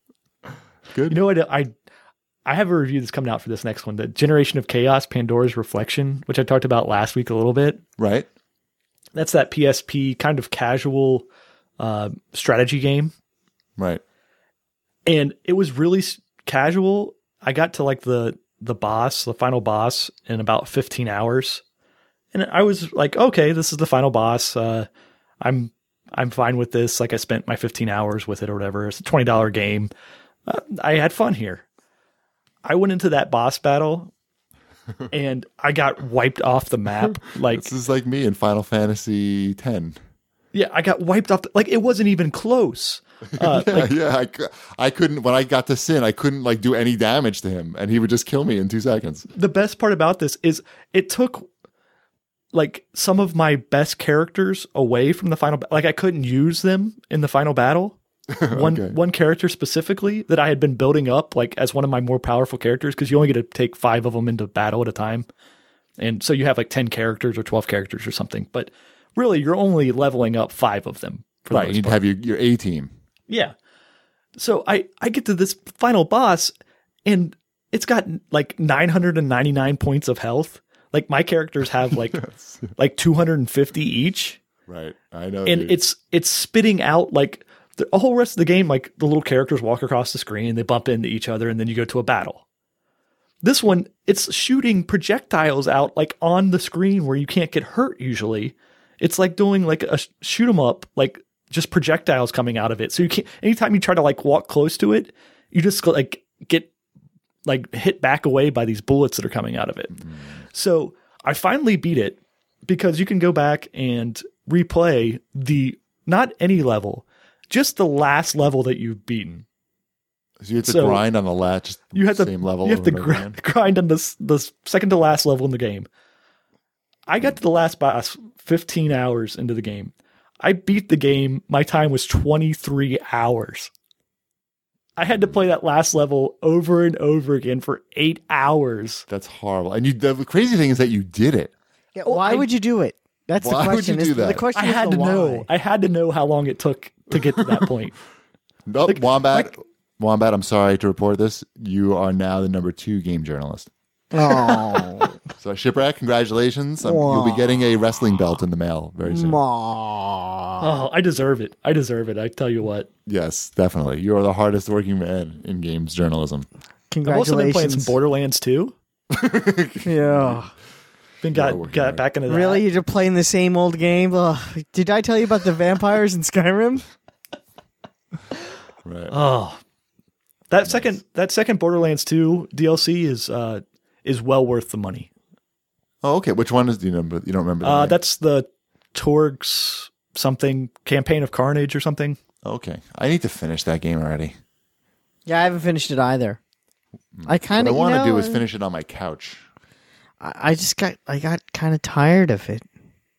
Good. You know what? I I have a review that's coming out for this next one. The Generation of Chaos: Pandora's Reflection, which I talked about last week a little bit. Right. That's that P S P kind of casual uh, strategy game, Right. and it was really s- casual. I got to like the the boss, the final boss, in about fifteen hours, and I was like, okay, this is the final boss. Uh, I'm I'm fine with this. Like I spent my fifteen hours with it or whatever. It's a twenty dollar game. Uh, I had fun here. I went into that boss battle, and I got wiped off the map. Like This is like me in Final Fantasy ten. yeah, I got wiped off. The, like it wasn't even close. Uh, Yeah, like, yeah. I, cou- I couldn't, when I got to Sin, I couldn't like do any damage to him and he would just kill me in two seconds. the best part about this is it took like some of my best characters away from the final. Like I couldn't use them in the final battle. One Okay. one character specifically that I had been building up like as one of my more powerful characters because you only get to take five of them into battle at a time, and so you have like ten characters or twelve characters or something. But really, you're only leveling up five of them. For the Right. most You'd part. have your, your A team. Yeah. So I, I get to this final boss and it's got like nine hundred ninety-nine points of health. Like my characters have like like two hundred fifty each, Right. I know. and dude. it's it's spitting out like the whole rest of the game. Like the little characters walk across the screen, they bump into each other, and then you go to a battle. This one, it's shooting projectiles out like on the screen where you can't get hurt usually. It's like doing like a sh- shoot 'em up, like just projectiles coming out of it. So you can't, anytime you try to like walk close to it, you just like get like hit back away by these bullets that are coming out of it. So I finally beat it because you can go back and replay the, not any level, just the last level that you've beaten. So you have to So, grind on the lat, just You have to same level. You have to over and gr- over again? grind on this the second to last level in the game. I got to the last boss fifteen hours into the game. I beat the game. My time was twenty-three hours. I had to play that last level over and over again for eight hours. That's horrible. And you, the crazy thing is that you did it. Yeah, why I- would you do it? That's Why the would question. you is do the- The that? question I is had the to why. know. I had to know how long it took to get to that point. Nope, Like- Wombat. like- Wombat, I'm sorry to report this. You are now the number two game journalist. Oh, So Shipwreck, congratulations. Um, you'll be getting a wrestling belt in the mail very soon. Aw. Oh, I deserve it. I deserve it. I tell you what. Yes, definitely. You are the hardest working man in games journalism. I've also been playing Congratulations. some Borderlands too. Yeah. Been Yeah, got working got hard. back into that. Really? You're playing the same old game? Ugh. Did I tell you about the vampires in Skyrim? Right. Oh, that second that second Borderlands two D L C is uh is well worth the money. Oh, okay. Which one is? Do you remember? You don't remember? the Uh, name? that's the Torgs something campaign of Carnage or something. Okay. I need to finish that game already. Yeah, I haven't finished it either. I kind What I of want to you know, do is finish it on my couch. I I just got I got kind of tired of it.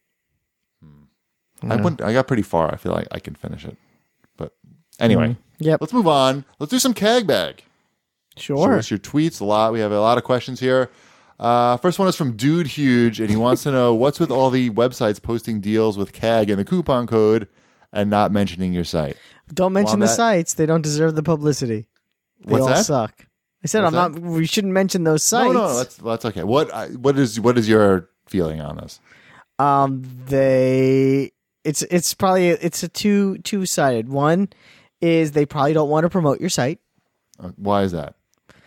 I went. I got pretty far. I feel like I can finish it. But anyway, Yep. let's move on. Let's do some Kag Bag. Show Sure. us your tweets a lot. We have a lot of questions here. Uh, first one is from Dude Huge, and he wants to know what's with all the websites posting deals with C A G and the coupon code and not mentioning your site. Don't mention the Wombat. sites. They don't deserve the publicity. They What's all that? suck. I said What's I'm not. We shouldn't mention those sites. No, no, that's that's okay. What I, what is what is your feeling on this? um, they. It's it's probably it's a two two sided. One is they probably don't want to promote your site. Uh, why is that?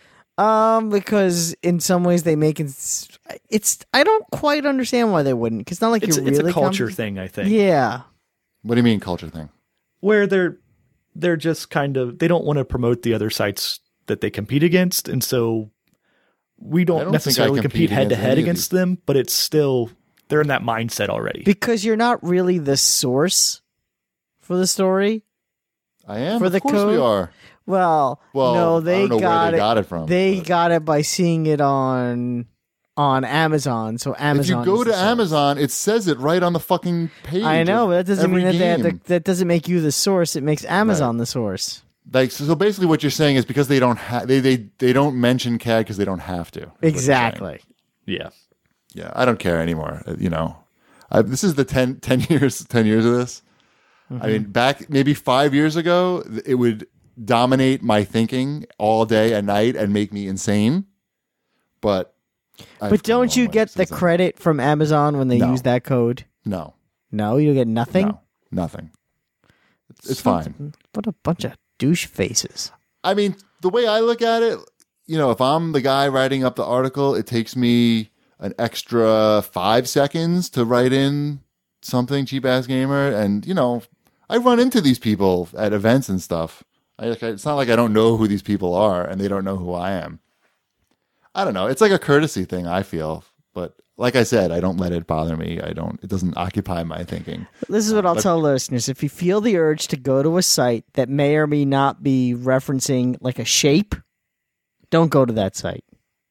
Um, because in some ways they make it. It's I don't quite understand why they wouldn't. Because it's not like It's you're it's really a culture com- thing, I think. Yeah. What do you mean culture thing? Where they're they're just kind of they don't want to promote the other sites that they compete against, and so we I don't, don't think I necessarily compete compete head to against head any of against them, but it's still they're in that mindset already. Because you're not really the source for the story. I am. For of the course we code? are. Well, Well, no, I they don't know got where they it. got it from. They but got it by seeing it on on Amazon. So Amazon. if you go is to the source. Amazon, it says it right on the fucking page. I know, of but that doesn't every mean that they have game. the, that doesn't make you the source. It makes Amazon the source. Like so, so basically, what you're saying is because they don't ha- they they they don't mention C A G because they don't have to. is what you're saying. Exactly. Yeah. Yeah, I don't care anymore. uh, You know, I, this is the ten, ten years ten years of this. Mm-hmm. I mean, back maybe five years ago, th- it would dominate my thinking all day and night and make me insane. But I've But come a don't long you way get the since then. credit from Amazon when they No. use that code? No, No, you get nothing. no, nothing. It's, it's fine. What a bunch of douche faces. I mean, the way I look at it, you know, if I'm the guy writing up the article, it takes me an extra five seconds to write in something, cheap ass gamer. And, you know, I run into these people at events and stuff. I, like, it's not like I don't know who these people are and they don't know who I am. I don't know. It's like a courtesy thing, I feel. But like I said, I don't let it bother me. I don't, it doesn't occupy my thinking. This is what I'll But- tell listeners. If you feel the urge to go to a site that may or may not be referencing like a shape, don't go to that site.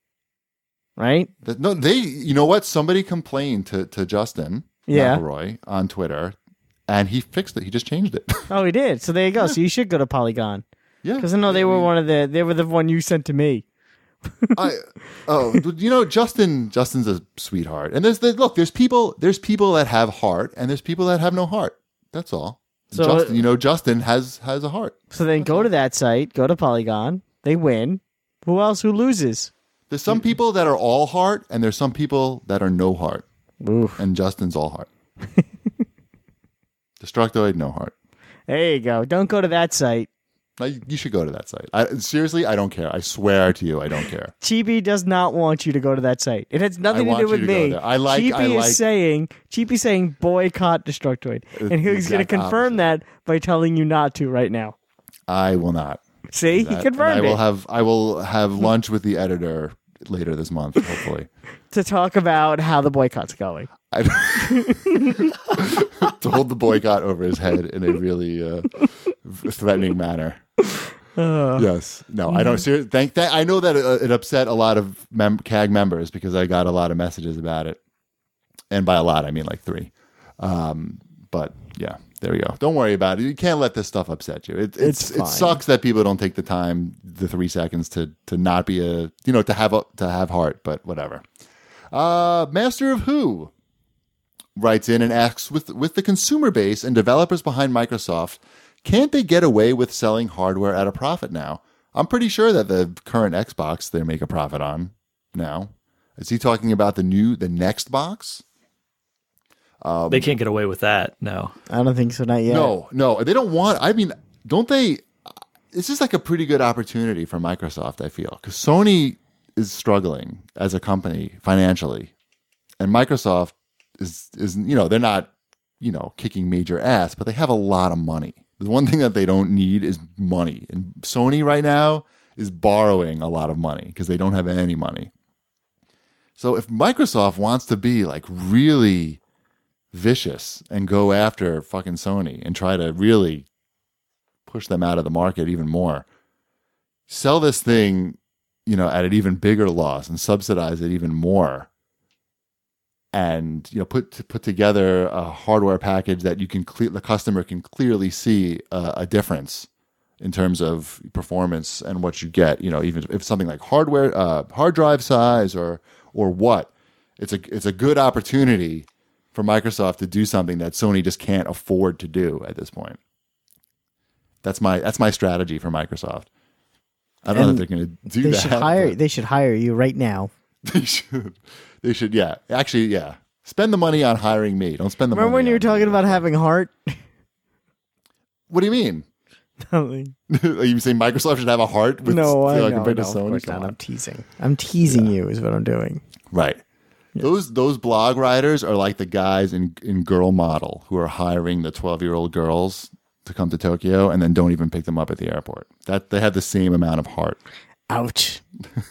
Right? That- No, they. You know what? Somebody complained to to Justin Yeah. McElroy on Twitter, and he fixed it. He just changed it. Oh, he did. So there you go. So you should go to Polygon. yeah, Because I know they were one of the they were the one you sent to me. I, oh, you know, Justin. Justin's a sweetheart, and there's the look. There's people. There's people that have heart, and there's people that have no heart. That's all. So- Justin, you know, Justin has has a heart. So then go to that site, go to Polygon, they win. Who else who loses? There's some people that are all heart, and there's some people that are no heart, Oof. and Justin's all heart. Destructoid, no heart. There you go. Don't go to that site. Now, you you should go to that site. I, seriously, I don't care. I swear to you, I don't care. Chibi does not want you to go to that site. It has nothing to want do you with to go me. there. I like- Chibi I like- is saying Chibi saying boycott Destructoid, It's and he's the going to exact confirm opposite. that by telling you not to right now. I will not. See, he That- and confirmed I will it have I will have lunch with the editor later this month, hopefully. to talk about how the boycott's going. I, to hold the boycott over his head in a really uh, threatening manner. Uh, Yes. No, I don't. Ser- thank. Th- I know that it, it upset a lot of mem- C A G members because I got a lot of messages about it, and by a lot I mean like three. Um, but yeah, there we go. Don't worry about it. You can't let this stuff upset you. It, it's, It's it fine. sucks that people don't take the time, the three seconds to to not be a you know to have a to have heart. But whatever. Uh, Master of Who writes in and asks, with with the consumer base and developers behind Microsoft, can't they get away with selling hardware at a profit now? I'm pretty sure that the current Xbox they make a profit on now. Is he talking about the new, the next box? Um, They can't get away with that. No. I don't think so. Not yet. No, no, they don't want. I mean, don't they? This is like a pretty good opportunity for Microsoft, I feel, because Sony is struggling as a company financially, and Microsoft is is you know they're not you know kicking major ass, but they have a lot of money. The one thing that they don't need is money, and Sony right now is borrowing a lot of money because they don't have any money. So if Microsoft wants to be like really vicious and go after fucking Sony and try to really push them out of the market even more, sell this thing, you know, at an even bigger loss and subsidize it even more, and you know, put put together a hardware package that you can cle- the customer can clearly see a, a difference in terms of performance and what you get. You know, even if something like hardware, uh, hard drive size, or or what, it's a it's a good opportunity for Microsoft to do something that Sony just can't afford to do at this point. That's my that's my strategy for Microsoft. I don't And know if they're going to do They that. should hire. but They should hire you right now. They should. They should. Yeah. Actually, yeah. Spend the money on hiring me. Don't spend the Remember money. when you were on talking me. about having heart? What do you mean? Nothing. Are you saying Microsoft should have a heart with, no, I uh, know, compared no, to of Sony? course Come not. on. I'm teasing. I'm teasing you is what I'm doing. Right. Those those blog writers are like the guys in, in Girl Model who are hiring the twelve-year-old girls to come to Tokyo and then don't even pick them up at the airport. That they have the same amount of heart. Ouch.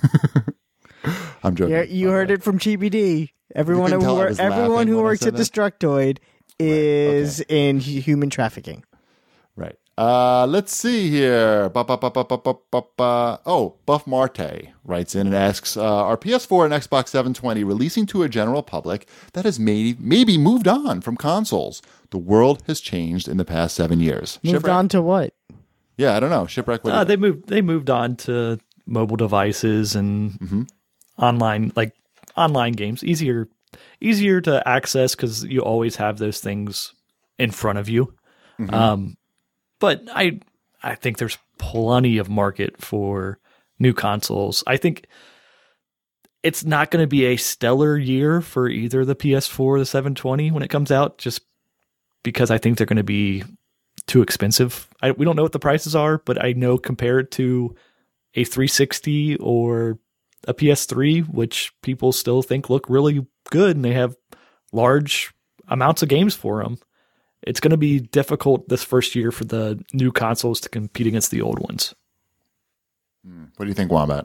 I'm joking. Yeah, you heard it from G B D. Everyone couldn't who tell I wor- was everyone laughing who when I works said at Destructoid is in hu- human trafficking. Right. Uh, let's see here. Ba, ba, ba, ba, ba, ba, ba, ba. Oh, Buff Marte writes in and asks, uh, are P S four and Xbox seven twenty releasing to a general public that has maybe, maybe moved on from consoles? The world has changed in the past seven years. Moved Shipwreck? on to what? Yeah, I don't know. Shipwreck. What do Uh, you they moved. They moved on to mobile devices and Mm-hmm. online, like online games. Easier, easier to access because you always have those things in front of you. Mm-hmm. Um, but I, I think there's plenty of market for new consoles. I think it's not going to be a stellar year for either the P S four or the seven twenty when it comes out, just because I think they're going to be too expensive. I, we don't know what the prices are, but I know compared to a three sixty or a P S three, which people still think look really good and they have large amounts of games for them, it's going to be difficult this first year for the new consoles to compete against the old ones. What do you think, Wombat?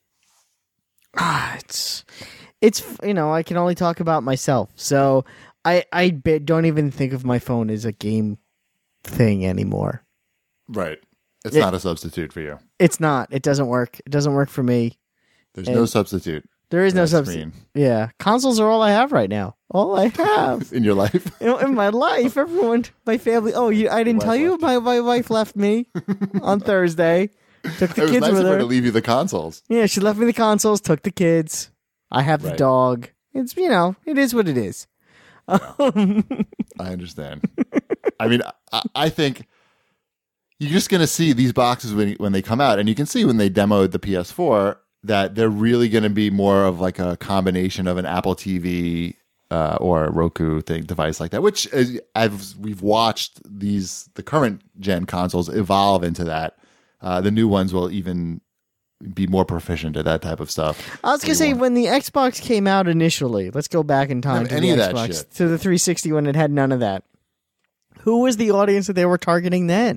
Ah, it's it's you know I can only talk about myself, so I I be- don't even think of my phone as a game thing anymore. Right. It's It- not a substitute for you. It's not. It doesn't work. It doesn't work for me. There's And- no substitute There is for no that substitute. screen Yeah, consoles are all I have right now. All I have. in your life. You know, in my life, everyone, my family. Oh, you, I didn't Wife tell you. left My my wife left me on Thursday. Took the It was kids nice with of her her. to leave you the consoles. Yeah, she left me the consoles. Took the kids. I have the Right. dog. It's you know, it is what it is. Um, I understand. I mean, I, I think you're just going to see these boxes when when they come out, and you can see when they demoed the P S four that they're really going to be more of like a combination of an Apple T V uh, or a Roku thing device like that. Which, is, as we've watched these the current gen consoles evolve into that, uh, the new ones will even be more proficient at that type of stuff. I was gonna say when the Xbox came out initially. Let's go back in time Have to any the of that Xbox shit. to the three sixty when it had none of that. Who was the audience that they were targeting then?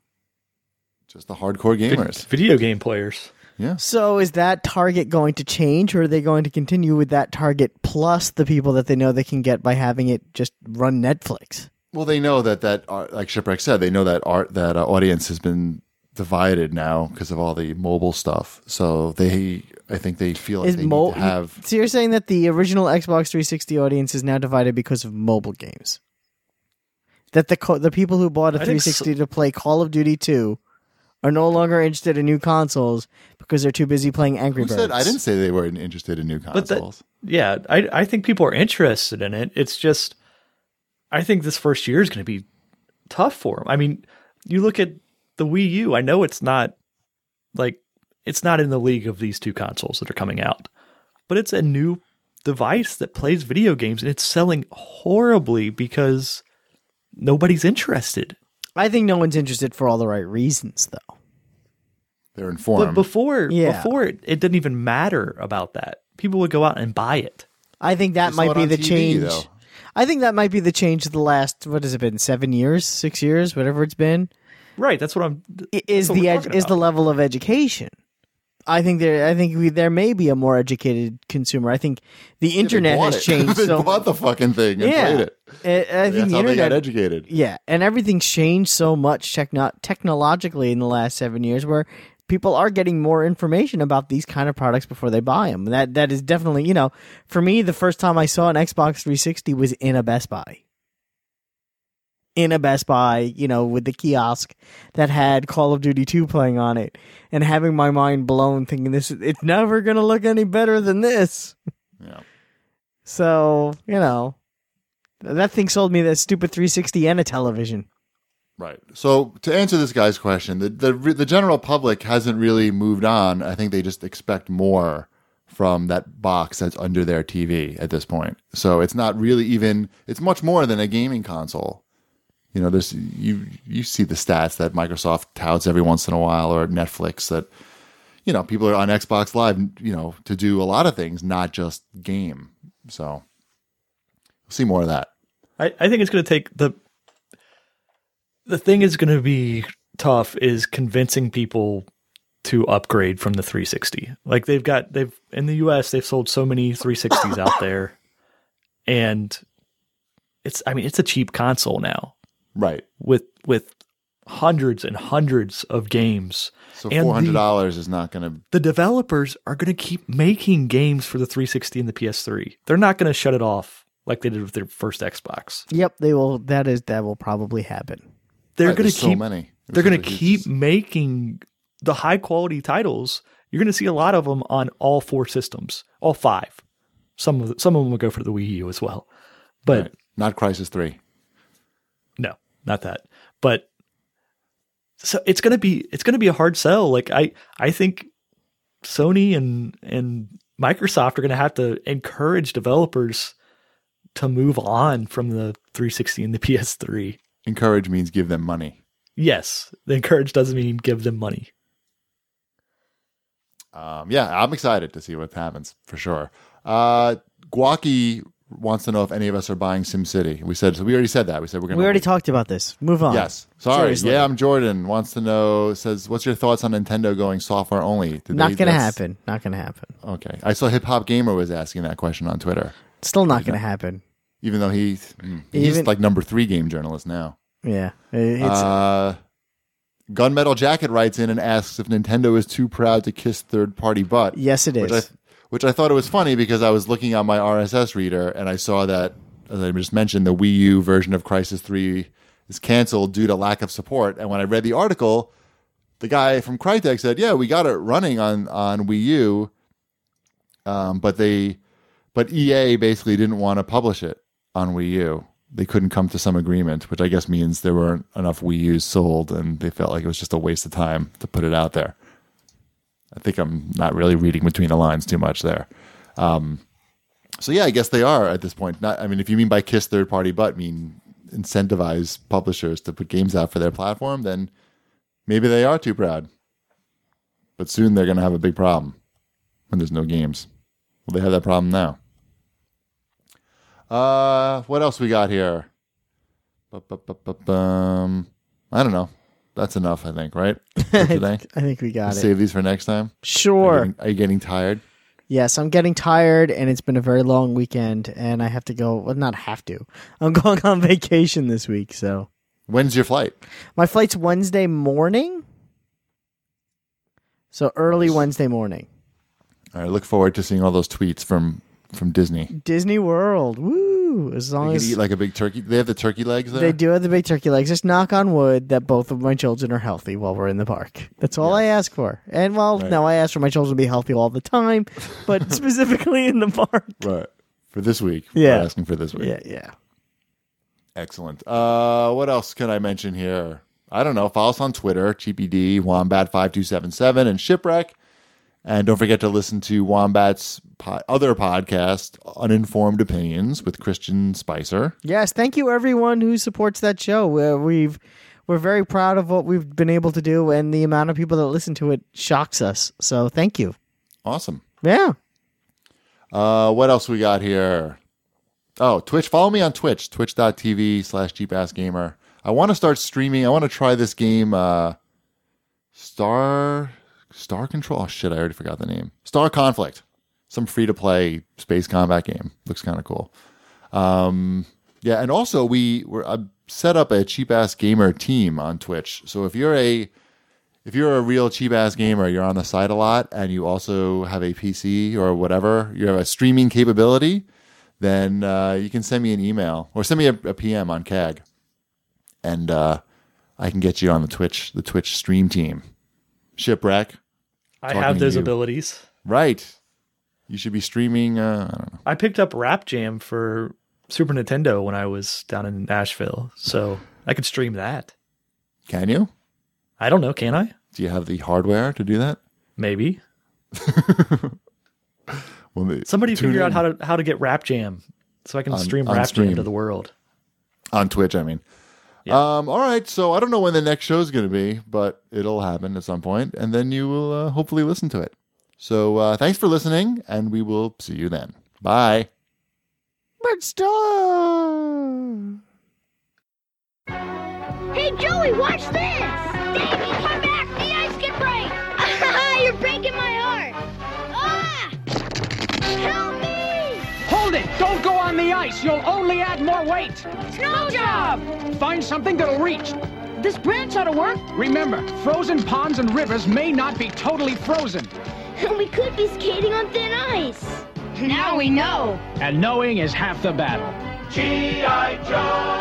Just the hardcore gamers. Video game players. Yeah. So is that target going to change, or are they going to continue with that target plus the people that they know they can get by having it just run Netflix? Well, they know that that uh, like Shipwreck said, they know that art that uh, audience has been divided now because of all the mobile stuff. So they, I think they feel like Is they mo- need to have. So you're saying that the original Xbox three sixty audience is now divided because of mobile games? That the co- the people who bought a I three think so- sixty to play Call of Duty two are no longer interested in new consoles because they're too busy playing Angry Who Birds. said? I didn't say they weren't interested in new But that- consoles. Yeah, I I think people are interested in it. It's just, I think this first year is going to be tough for them. I mean, you look at the Wii U. I know it's not like it's not in the league of these two consoles that are coming out, but it's a new device that plays video games, and it's selling horribly because nobody's interested. I think no one's interested for all the right reasons, though. They're But informed. before, Yeah. before it, it didn't even matter about that. People would go out and buy it. I think that They saw might it be on the T V, change. though. I think that might be the change of the last, what has it been, seven years, six years, whatever it's been. Right. That's what I'm. I- Is what the we're ed- talking is the about. level of education? I think there. I think we, there may be a more educated consumer. I think the Yeah, they internet bought has it. changed they so. bought the fucking thing and Yeah. played it. I, I think That's the how they got internet. educated. Yeah, and everything's changed so much techno- technologically in the last seven years, where people are getting more information about these kind of products before they buy them. That that is definitely, you know, for me, the first time I saw an Xbox three sixty was in a Best Buy. In a Best Buy, you know, with the kiosk that had Call of Duty two playing on it, and having my mind blown, thinking this is, it's never gonna look any better than this. Yeah. So, you know, that thing sold me that stupid three sixty and a television. Right. So to answer this guy's question, the, the the general public hasn't really moved on. I think they just expect more from that box that's under their T V at this point. So it's not really even. It's much more than a gaming console. You know, there's you you see the stats that Microsoft touts every once in a while, or Netflix, that you know people are on Xbox Live, you know, to do a lot of things, not just game. So we'll see more of that. I, I think it's going to take the. The thing is going to be tough is convincing people to upgrade from the three sixty. Like they've got they've in the U S they've sold so many three sixties out there, and it's I mean it's a cheap console now. Right. with with hundreds and hundreds of games. So And four hundred the- dollars is not going to. The developers are going to keep making games for the three sixty and the P S three. They're not going to shut it off like they did with their first Xbox. Yep, they will. That is that will probably happen. They're Right, going there's to so keep many. they're There's going to such a keep huge- making the high quality titles. You're going to see a lot of them on all four systems, all five. Some of the, some of them will go for the Wii U as well. But Right. Not Crisis three. no, not that. But so it's gonna be it's gonna be a hard sell. Like I I think Sony and and Microsoft are gonna have to encourage developers to move on from the three sixty and the P S three. Encourage means give them money. Yes, the encourage doesn't mean give them money. Um, yeah, I'm excited to see what happens for sure. Uh, Guaki wants to know if any of us are buying SimCity. We said so. We already said that. We said we're going. We already talked about this. Move on. Yes. Sorry. Seriously. Yeah, I'm Jordan. Wants to know. Says, what's your thoughts on Nintendo going software only? Did Not they- gonna that's- happen. Not gonna happen. Okay. I saw Hip Hop Gamer was asking that question on Twitter, Still not gonna happen. even though he mm, he's Even- like number three game journalist now. Yeah, it's Uh, Gunmetal Jacket writes in and asks if Nintendo is too proud to kiss third party butt. yes, it which I, is. which I thought it was funny because I was looking at my R S S reader and I saw that, as I just mentioned, the Wii U version of Crysis three is canceled due to lack of support. And when I read the article, the guy from Crytek said, "Yeah, we got it running on on Wii U, um, but they, but E A basically didn't want to publish it on Wii U. They couldn't come to some agreement, which I guess means there weren't enough Wii U's sold, and they felt like it was just a waste of time to put it out there." I think I'm not really reading between the lines too much there. Um, so yeah, I guess they are at this point. Not, I mean, if you mean by kiss third party butt, mean incentivize publishers to put games out for their platform, then maybe they are too proud. But soon they're going to have a big problem when there's no games. Well, they have that problem now. Uh, what else we got here? Bu-bu-bu-bu-bum. I don't know. That's enough, I think, right? For today? I think we got it. Save these for next time. Are you, Sure. getting, are you getting tired? Yes, I'm getting tired, and it's been a very long weekend, and I have to go. Well, not have to. I'm going on vacation this week, so When's your flight? my flight's Wednesday morning. So early Wednesday morning. All right, look forward to seeing all those tweets from from Disney. Disney World. Woo! As long You as can eat like a big turkey. They have the turkey legs there? they do have the big turkey legs. Just knock on wood that both of my children are healthy while we're in the park. That's all I ask for. And, well, Right. no, I ask for my children to be healthy all the time, but specifically in the park. Right. For this week. Yeah. We're asking for this week. Yeah, yeah. Excellent. Uh, what else can I mention here? I don't know. Follow us on Twitter, G P D, Wombat five two seven seven, and Shipwreck. And don't forget to listen to Wombat's po- other podcast, Uninformed Opinions, with Christian Spicer. Yes, thank you everyone who supports that show. We're, we've we're very proud of what we've been able to do, and the amount of people that listen to it shocks us. So thank you. Awesome. Yeah. Uh, what else we got here? Oh, Twitch. Follow me on Twitch, twitch.tv slash cheapassgamer. I want to start streaming. I want to try this game, uh, Star Star Control. Oh, shit, I already forgot the name. Star Conflict. Some free-to-play space combat game. Looks kind of cool. Um, yeah, and also we were I set up a Cheap Ass Gamer team on Twitch. So if you're a if you're a real cheap ass gamer, you're on the site a lot, and you also have a P C or whatever, you have a streaming capability, then uh, you can send me an email or send me a, a P M on C A G, and uh, I can get you on the Twitch the Twitch stream team. Shipwreck. I Talking have to those you. abilities. Right. You should be streaming. Uh, I don't know. I picked up Rap Jam for Super Nintendo when I was down in Nashville, so I could stream that. Can you? I don't know, can I? Do you have the hardware to do that? Maybe. Well, they- Somebody tune figure out in. how to how to get Rap Jam so I can On- stream on Rap stream. Jam to the world. On Twitch, I mean. Yeah. Um, all right, so I don't know when the next show is going to be, but it'll happen at some point, and then you will uh, hopefully listen to it. So uh, thanks for listening, and we will see you then. Bye. But star. Hey, Joey, watch this! Davey, come back! The ice can break! You're breaking my heart! Ah! Help me! Hold it! Don't go on the ice! You'll only add more weight! Snow job! Find something that'll reach! This branch ought to work. Remember, frozen ponds and rivers may not be totally frozen. We could be skating on thin ice. Now we know. And knowing is half the battle. G I. Joe!